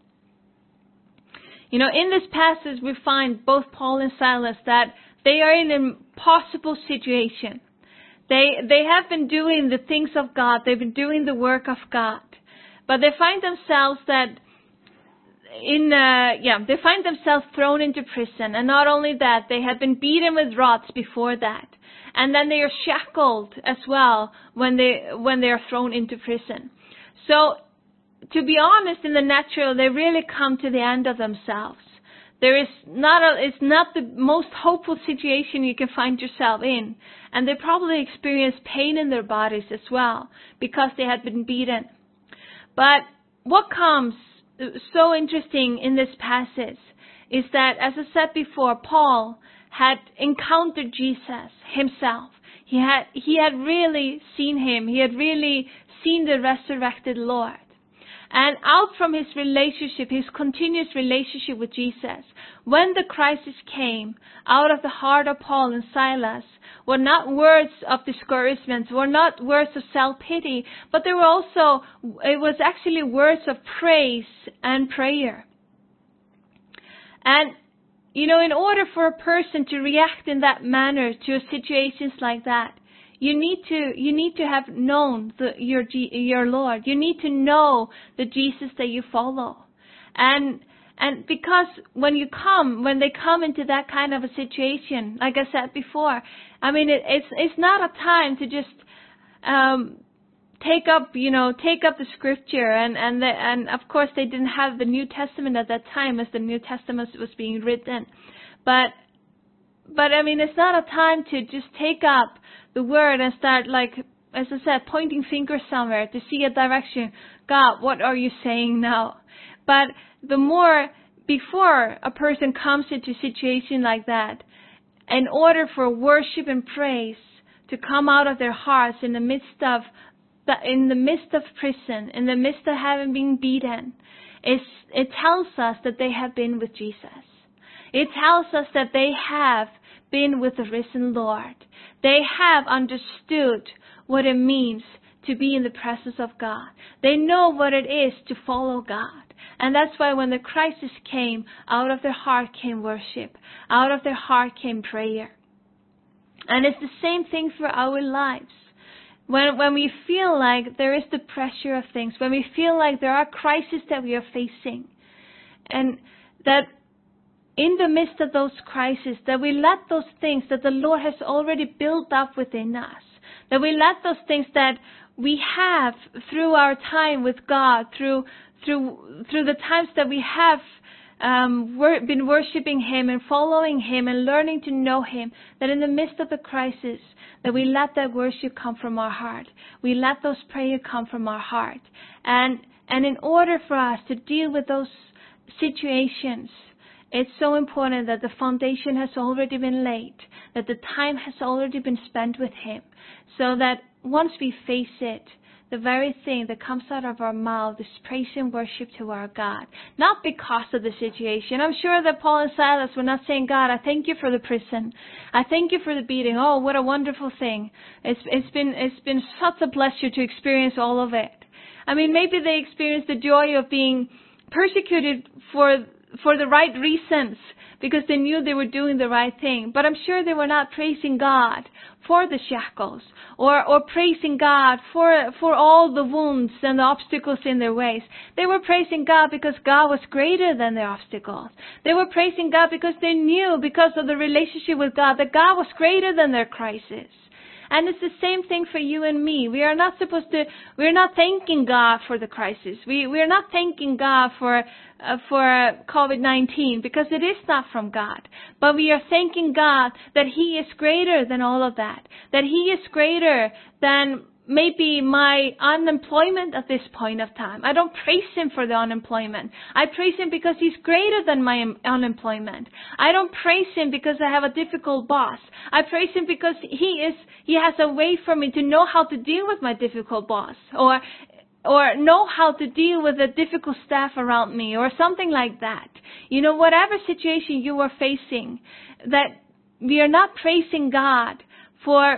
Speaker 3: You know, in this passage we find both Paul and Silas that they are in an impossible situation. They they have been doing the things of God. They've been doing the work of God. But they find themselves that in uh, yeah, they find themselves thrown into prison. And not only that, they have been beaten with rods before that. And then they are shackled as well when they when they are thrown into prison. So, to be honest, in the natural, they really come to the end of themselves. There is not a, it's not the most hopeful situation you can find yourself in. And they probably experience pain in their bodies as well, because they had been beaten. But what comes so interesting in this passage is that, as I said before, Paul had encountered Jesus himself. He had, he had really seen him. He had really seen the resurrected Lord. And out from his relationship, his continuous relationship with Jesus, when the crisis came, out of the heart of Paul and Silas were not words of discouragement, were not words of self-pity, but they were also, it was actually words of praise and prayer. And, you know, in order for a person to react in that manner to situations like that, You need to you need to have known the, your your Lord. You need to know the Jesus that you follow, and and because when you come, when they come into that kind of a situation, like I said before, I mean it, it's it's not a time to just um, take up you know take up the scripture and and the, and of course they didn't have the New Testament at that time as the New Testament was being written, but but I mean it's not a time to just take up the word and start, like, as I said, pointing fingers somewhere to see a direction. God, what are you saying now? But the more, before a person comes into a situation like that, in order for worship and praise to come out of their hearts in the midst of, the, in the midst of prison, in the midst of having been beaten, it's, it tells us that they have been with Jesus. It tells us that they have been with the risen Lord. They have understood what it means to be in the presence of God. They know what it is to follow God. And that's why when the crisis came, out of their heart came worship. Out of their heart came prayer. And it's the same thing for our lives. When, when we feel like there is the pressure of things, when we feel like there are crises that we are facing, and that in the midst of those crises, that we let those things that the Lord has already built up within us, that we let those things that we have through our time with God, through through through the times that we have um, wor- been worshiping Him and following Him and learning to know Him, that in the midst of the crisis, that we let that worship come from our heart. We let those prayers come from our heart. And and in order for us to deal with those situations, it's so important that the foundation has already been laid, that the time has already been spent with Him, so that once we face it, the very thing that comes out of our mouth is praise and worship to our God. Not because of the situation. I'm sure that Paul and Silas were not saying, God, I thank you for the prison. I thank you for the beating. Oh, what a wonderful thing. It's, it's been, it's been such a pleasure to experience all of it. I mean, maybe they experienced the joy of being persecuted for for the right reasons, because they knew they were doing the right thing. But I'm sure they were not praising God for the shackles, or, or praising God for, for all the wounds and the obstacles in their ways. They were praising God because God was greater than their obstacles. They were praising God because they knew, because of the relationship with God, that God was greater than their crisis. And it's the same thing for you and me. We are not supposed to, we're not thanking God for the crisis. We, we're not thanking God for, uh, for COVID nineteen, because it is not from God. But we are thanking God that He is greater than all of that. That He is greater than maybe my unemployment at this point of time. I don't praise Him for the unemployment. I praise Him because He's greater than my unemployment. I don't praise Him because I have a difficult boss. I praise Him because He is, He has a way for me to know how to deal with my difficult boss, or or know how to deal with the difficult staff around me, or something like that. You know, whatever situation you are facing, that we are not praising God for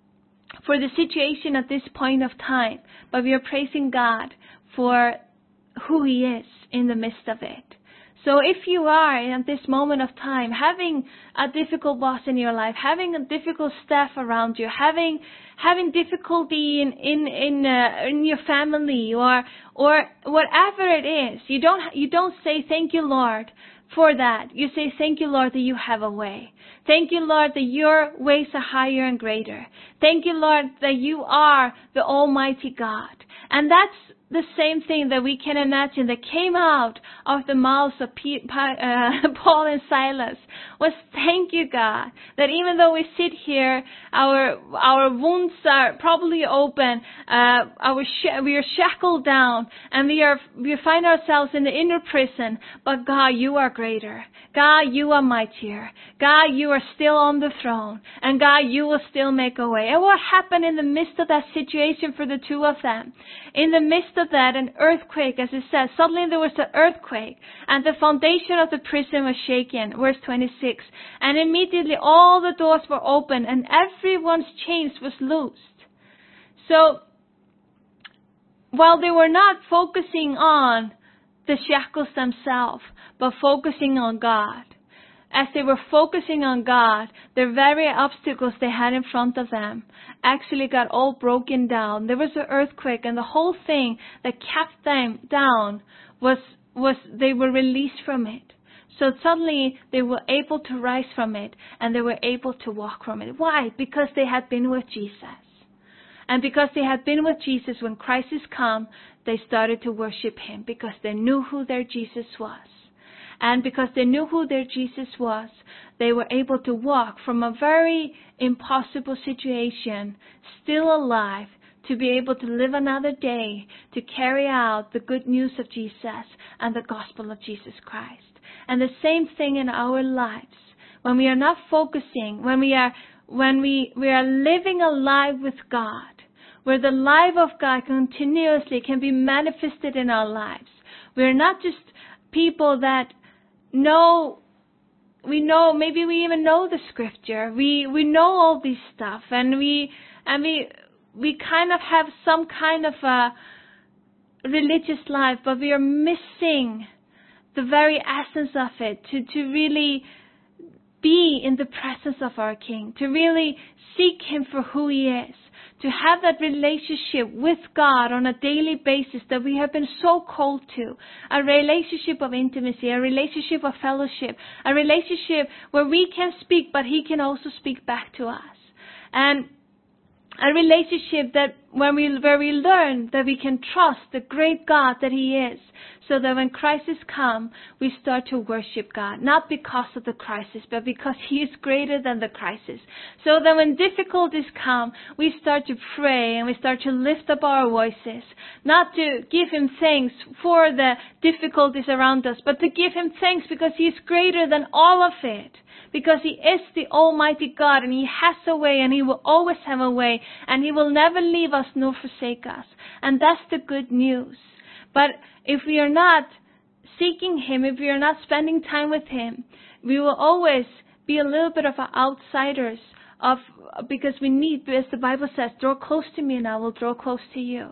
Speaker 3: for the situation at this point of time, but we are praising God for who He is in the midst of it. So if you are at this moment of time having a difficult boss in your life, having a difficult staff around you, having having difficulty in in in, uh, in your family, or or whatever it is, you don't you don't say thank you, Lord, for that. You say thank you, Lord, that you have a way. Thank you, Lord, that your ways are higher and greater. Thank you, Lord, that you are the Almighty God. And that's the same thing that we can imagine that came out of the mouths of P- uh, Paul and Silas was thank you, God, that even though we sit here, our our wounds are probably open, uh, our sh- we are shackled down, and we are we find ourselves in the inner prison. But God, you are greater. God, you are mightier. God, you are still on the throne, and God, you will still make a way. And what happened in the midst of that situation for the two of them? In the midst of that, an earthquake, as it says, suddenly there was an earthquake, and the foundation of the prison was shaken. Verse twenty-six. And immediately all the doors were open, and everyone's chains was loosed. So, while they were not focusing on the shackles themselves, but focusing on God, as they were focusing on God, the very obstacles they had in front of them actually got all broken down. There was an earthquake, and the whole thing that kept them down was, was they were released from it. So suddenly they were able to rise from it, and they were able to walk from it. Why? Because they had been with Jesus. And because they had been with Jesus, when crisis come, they started to worship Him because they knew who their Jesus was. And because they knew who their Jesus was, they were able to walk from a very impossible situation, still alive, to be able to live another day, to carry out the good news of Jesus and the gospel of Jesus Christ. And the same thing in our lives. When we are not focusing, when we are when we, we are living a life with God, where the life of God continuously can be manifested in our lives. We are not just people that know, we know, maybe we even know the scripture. We we know all this stuff, and we and we we kind of have some kind of a religious life, but we are missing the very essence of it, to, to really be in the presence of our King, to really seek Him for who He is, to have that relationship with God on a daily basis that we have been so called to, a relationship of intimacy, a relationship of fellowship, a relationship where we can speak, but He can also speak back to us. And a relationship that when we, where we learn that we can trust the great God that He is, so that when crisis come, we start to worship God, not because of the crisis, but because He is greater than the crisis. So that when difficulties come, we start to pray and we start to lift up our voices, not to give Him thanks for the difficulties around us, but to give Him thanks because He is greater than all of it. Because He is the Almighty God, and He has a way, and He will always have a way, and He will never leave us nor forsake us. And that's the good news. But if we are not seeking Him, if we are not spending time with Him, we will always be a little bit of outsiders, of because we need, as the Bible says, draw close to me and I will draw close to you.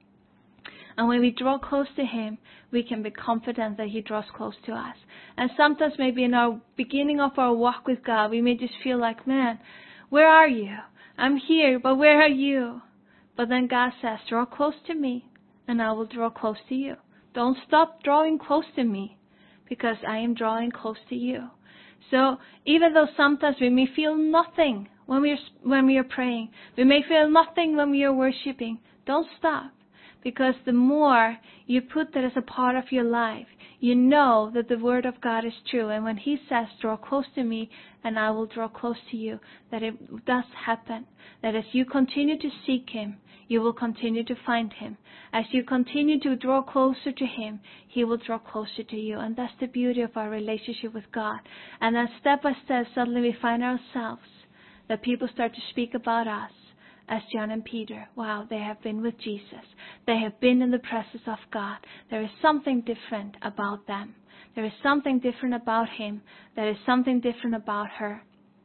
Speaker 3: And when we draw close to Him, we can be confident that He draws close to us. And sometimes maybe in our beginning of our walk with God, we may just feel like, man, where are you? I'm here, but where are you? But then God says, draw close to me and I will draw close to you. Don't stop drawing close to me because I am drawing close to you. So even though sometimes we may feel nothing when we are, when we are praying, we may feel nothing when we are worshiping, don't stop. Because the more you put that as a part of your life, you know that the Word of God is true. And when He says, draw close to me and I will draw close to you, that it does happen. That as you continue to seek Him, you will continue to find Him. As you continue to draw closer to Him, He will draw closer to you. And that's the beauty of our relationship with God. And then step by step, suddenly we find ourselves that people start to speak about us. As John and Peter, wow, they have been with Jesus. They have been in the presence of God. There is something different about them. There is something different about him. There is something different about her.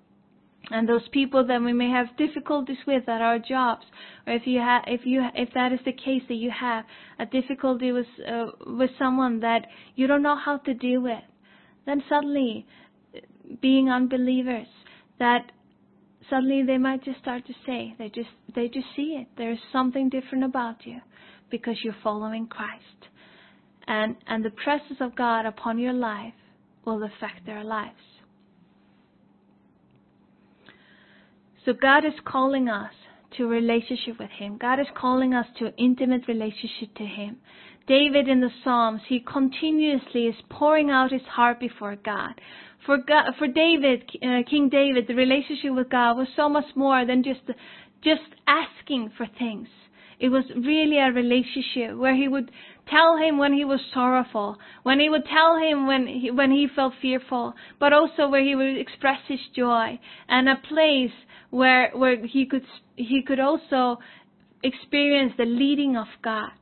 Speaker 3: And those people that we may have difficulties with at our jobs, or if you have, if you, if that is the case that you have a difficulty with uh, with someone that you don't know how to deal with, then suddenly, being unbelievers, that suddenly they might just start to say, they just they just see it. There is something different about you because you're following Christ. And and the presence of God upon your life will affect their lives. So God is calling us to a relationship with Him. God is calling us to an intimate relationship to Him. David in the Psalms, he continuously is pouring out his heart before God. For God, for David, uh, King David, the relationship with God was so much more than just just asking for things. It was really a relationship where he would tell him when he was sorrowful, when he would tell him when he, when he felt fearful, but also where he would express his joy, and a place where where he could he could also experience the leading of God.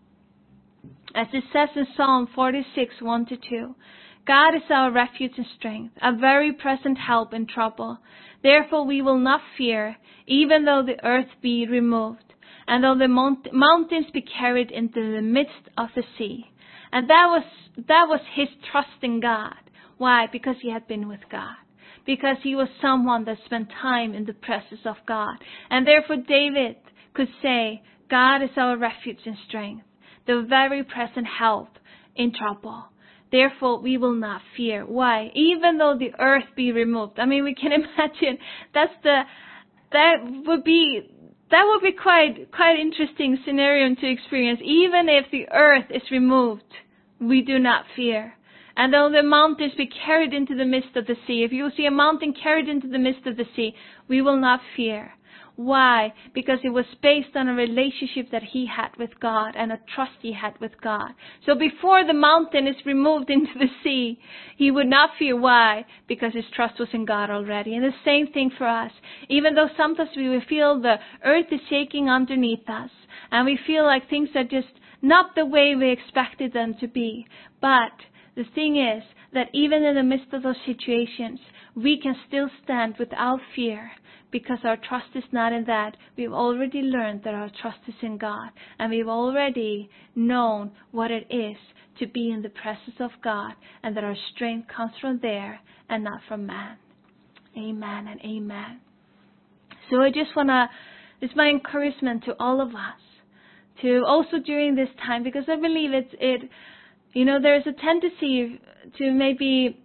Speaker 3: As it says in Psalm forty-six, one to two, God is our refuge and strength, a very present help in trouble. Therefore we will not fear, even though the earth be removed, and though the mount- mountains be carried into the midst of the sea. And that was that was his trust in God. Why? Because he had been with God. Because he was someone that spent time in the presence of God. And therefore David could say, God is our refuge and strength, the very present help in trouble. Therefore we will not fear. Why? Even though the earth be removed. I mean, we can imagine that's the that would be that would be quite quite interesting scenario to experience. Even if the earth is removed, we do not fear. And though the mountains be carried into the midst of the sea, if you see a mountain carried into the midst of the sea, we will not fear. Why? Because it was based on a relationship that he had with God and a trust he had with God. So before the mountain is removed into the sea, he would not fear. Why? Because his trust was in God already. And the same thing for us. Even though sometimes we will feel the earth is shaking underneath us, and we feel like things are just not the way we expected them to be. But the thing is that even in the midst of those situations, we can still stand without fear, because our trust is not in that. We've already learned that our trust is in God, and we've already known what it is to be in the presence of God, and that our strength comes from there and not from man. Amen and amen. So I just want to, it's my encouragement to all of us, to also during this time, because I believe it's, it, you know, there's a tendency to maybe,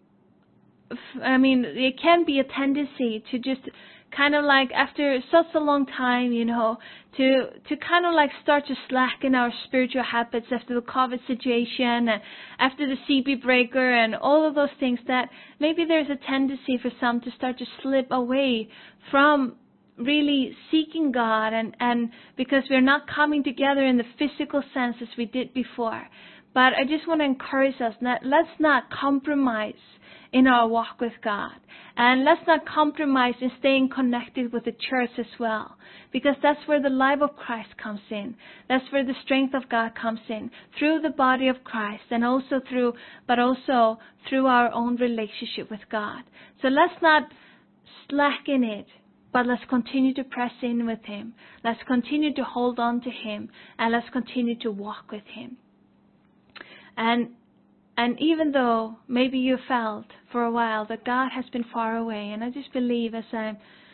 Speaker 3: I mean, it can be a tendency to just kind of like after such a long time, you know, to to kind of like start to slacken our spiritual habits after the COVID situation and after the C B breaker and all of those things, that maybe there's a tendency for some to start to slip away from really seeking God, and, and because we're not coming together in the physical sense as we did before. But I just want to encourage us that let's not compromise in our walk with God. And let's not compromise in staying connected with the church as well. Because that's where the life of Christ comes in. That's where the strength of God comes in. Through the body of Christ, and also through, but also through our own relationship with God. So let's not slacken it, but let's continue to press in with Him. Let's continue to hold on to Him, and let's continue to walk with Him. And And even though maybe you felt for a while that God has been far away, and I just believe as I'm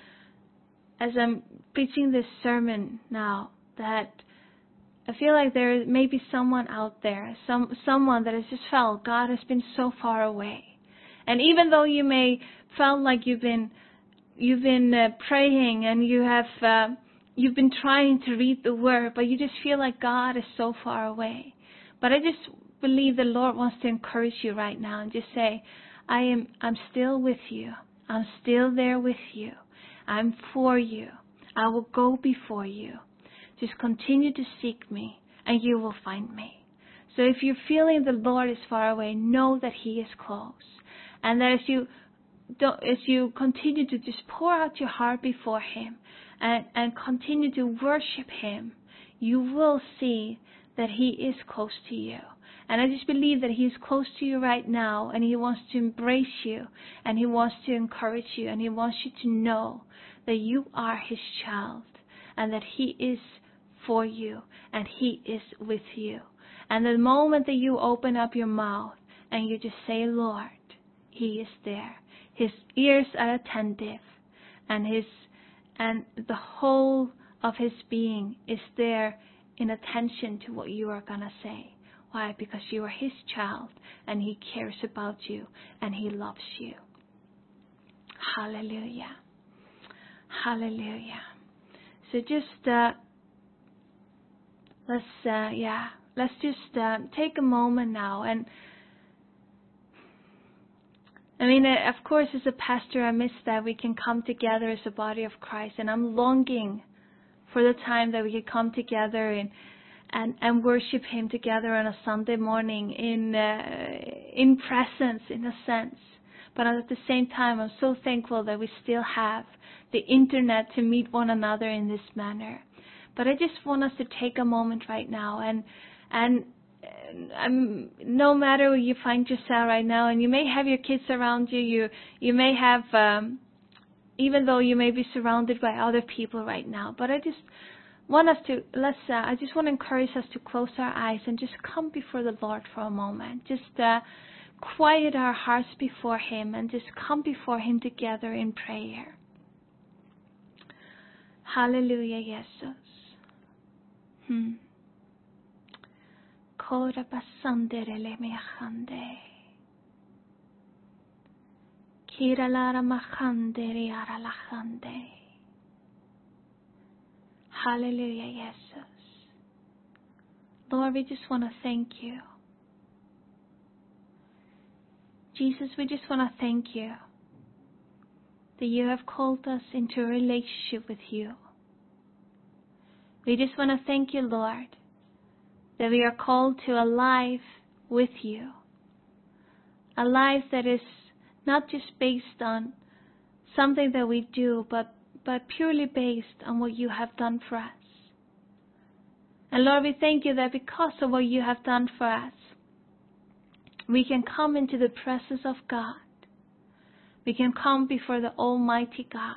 Speaker 3: as I'm preaching this sermon now, that I feel like there may be someone out there, some someone that has just felt God has been so far away. And even though you may felt like you've been you've been uh, praying and you have uh, you've been trying to read the Word, but you just feel like God is so far away. But I just believe the Lord wants to encourage you right now and just say, I am I'm still with you. I'm still there with you. I'm for you. I will go before you. Just continue to seek me and you will find me. So if you're feeling the Lord is far away, know that He is close. And that as you don't, as you continue to just pour out your heart before Him and, and continue to worship Him, you will see that He is close to you. And I just believe that He is close to you right now, and He wants to embrace you, and He wants to encourage you, and He wants you to know that you are His child, and that He is for you, and He is with you. And the moment that you open up your mouth and you just say, Lord, He is there. His ears are attentive, and His and the whole of His being is there in attention to what you are going to say. Why? Because you are His child, and He cares about you, and He loves you. Hallelujah. Hallelujah. So just, uh, let's, uh, yeah, let's just uh, take a moment now. And I mean, uh, of course, as a pastor, I miss that we can come together as a body of Christ. And I'm longing for the time that we can come together and and, and worship Him together on a Sunday morning in uh, in presence, in a sense. But at the same time, I'm so thankful that we still have the internet to meet one another in this manner. But I just want us to take a moment right now, and and um, no matter where you find yourself right now, and you may have your kids around you, you you may have, um, even though you may be surrounded by other people right now. But I just want us to let's. Uh, I just want to encourage us to close our eyes and just come before the Lord for a moment. Just uh, quiet our hearts before Him and just come before Him together in prayer. Hallelujah, Jesus. Hmm. Kora basandere le mechande. Kira lara machandere ara lachande. Hallelujah, Jesus. Lord, we just want to thank you. Jesus, we just want to thank you that you have called us into a relationship with you. We just want to thank you, Lord, that we are called to a life with you. A life that is not just based on something that we do, but, but purely based on what you have done for us. And Lord, we thank you that because of what you have done for us, we can come into the presence of God. We can come before the Almighty God.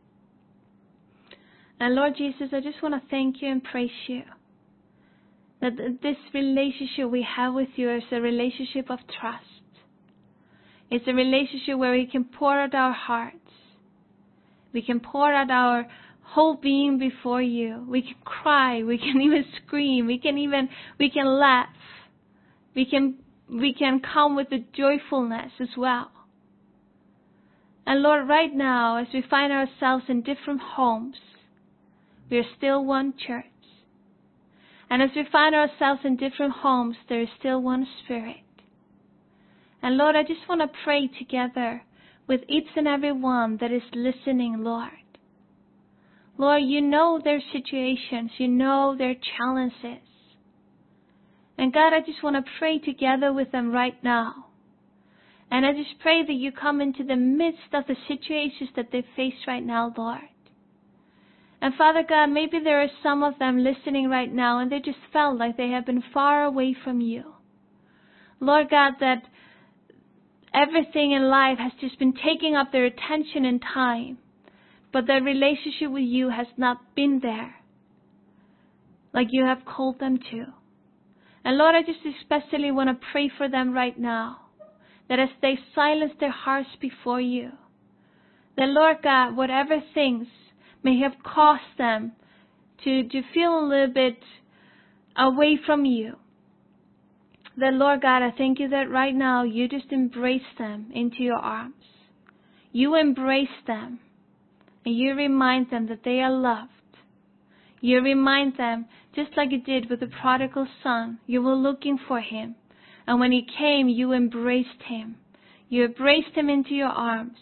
Speaker 3: And Lord Jesus, I just want to thank you and praise you that this relationship we have with you is a relationship of trust. It's a relationship where we can pour out our hearts. We can pour out our whole being before you. We can cry. We can even scream. We can even, we can laugh. We can, we can come with a joyfulness as well. And Lord, right now, as we find ourselves in different homes, we are still one church. And as we find ourselves in different homes, there is still one Spirit. And Lord, I just want to pray together with each and every one that is listening, Lord. Lord, you know their situations. You know their challenges. And God, I just want to pray together with them right now. And I just pray that you come into the midst of the situations that they face right now, Lord. And Father God, maybe there are some of them listening right now and they just felt like they have been far away from you. Lord God, that everything in life has just been taking up their attention and time, but their relationship with you has not been there like you have called them to. And Lord, I just especially want to pray for them right now, that as they silence their hearts before you, that Lord God, whatever things may have caused them to, to feel a little bit away from you, that Lord God, I thank you that right now you just embrace them into your arms. You embrace them and you remind them that they are loved. You remind them, just like you did with the prodigal son, you were looking for him. And when he came, you embraced him. You embraced him into your arms.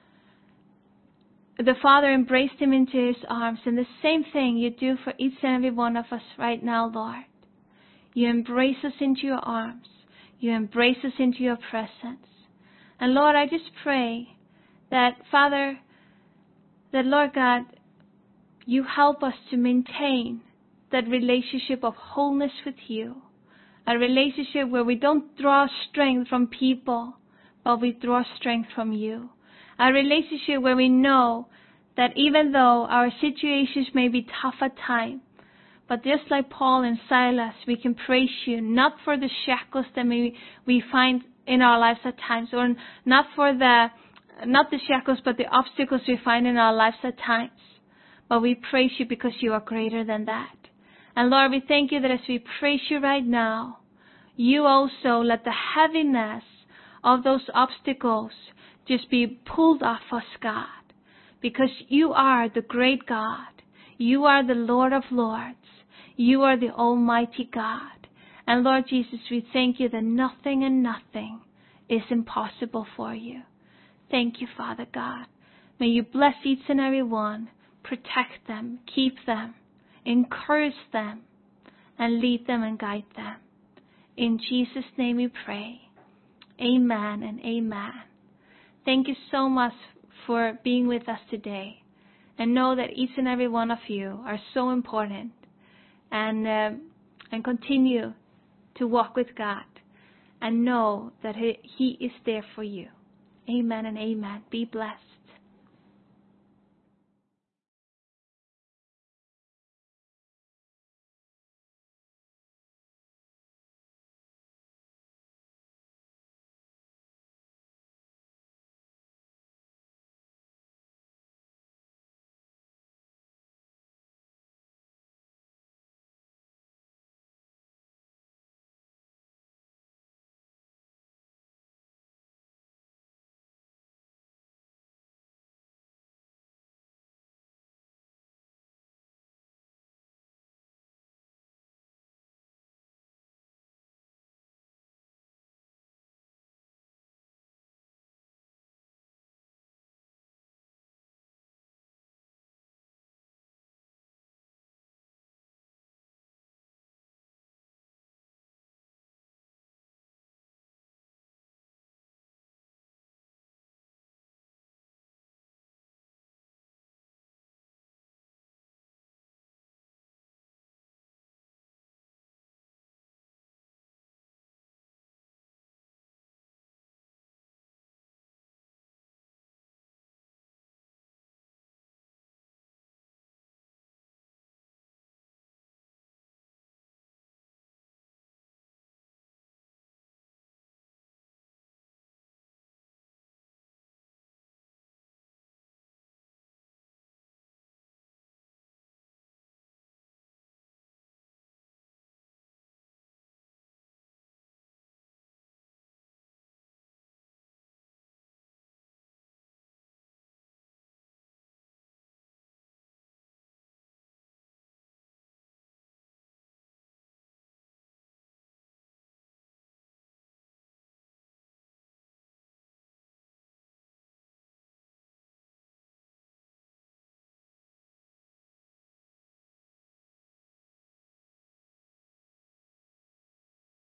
Speaker 3: The Father embraced him into his arms. And the same thing you do for each and every one of us right now, Lord. You embrace us into your arms. You embrace us into your presence. And Lord, I just pray that, Father, that Lord God, you help us to maintain that relationship of wholeness with you. A relationship where we don't draw strength from people, but we draw strength from you. A relationship where we know that even though our situations may be tough at times, but just like Paul and Silas, we can praise you, not for the shackles that we, we find in our lives at times, or not for the, not the shackles, but the obstacles we find in our lives at times. But we praise you because you are greater than that. And Lord, we thank you that as we praise you right now, you also let the heaviness of those obstacles just be pulled off us, God. Because you are the great God. You are the Lord of Lords. You are the Almighty God. And Lord Jesus, we thank you that nothing and nothing is impossible for you. Thank you, Father God. May you bless each and every one, protect them, keep them, encourage them, and lead them and guide them. In Jesus' name we pray. Amen and amen. Thank you so much for being with us today. And know that each and every one of you are so important. And, uh, and continue to walk with God. And know that He, He is there for you. Amen and amen. Be blessed.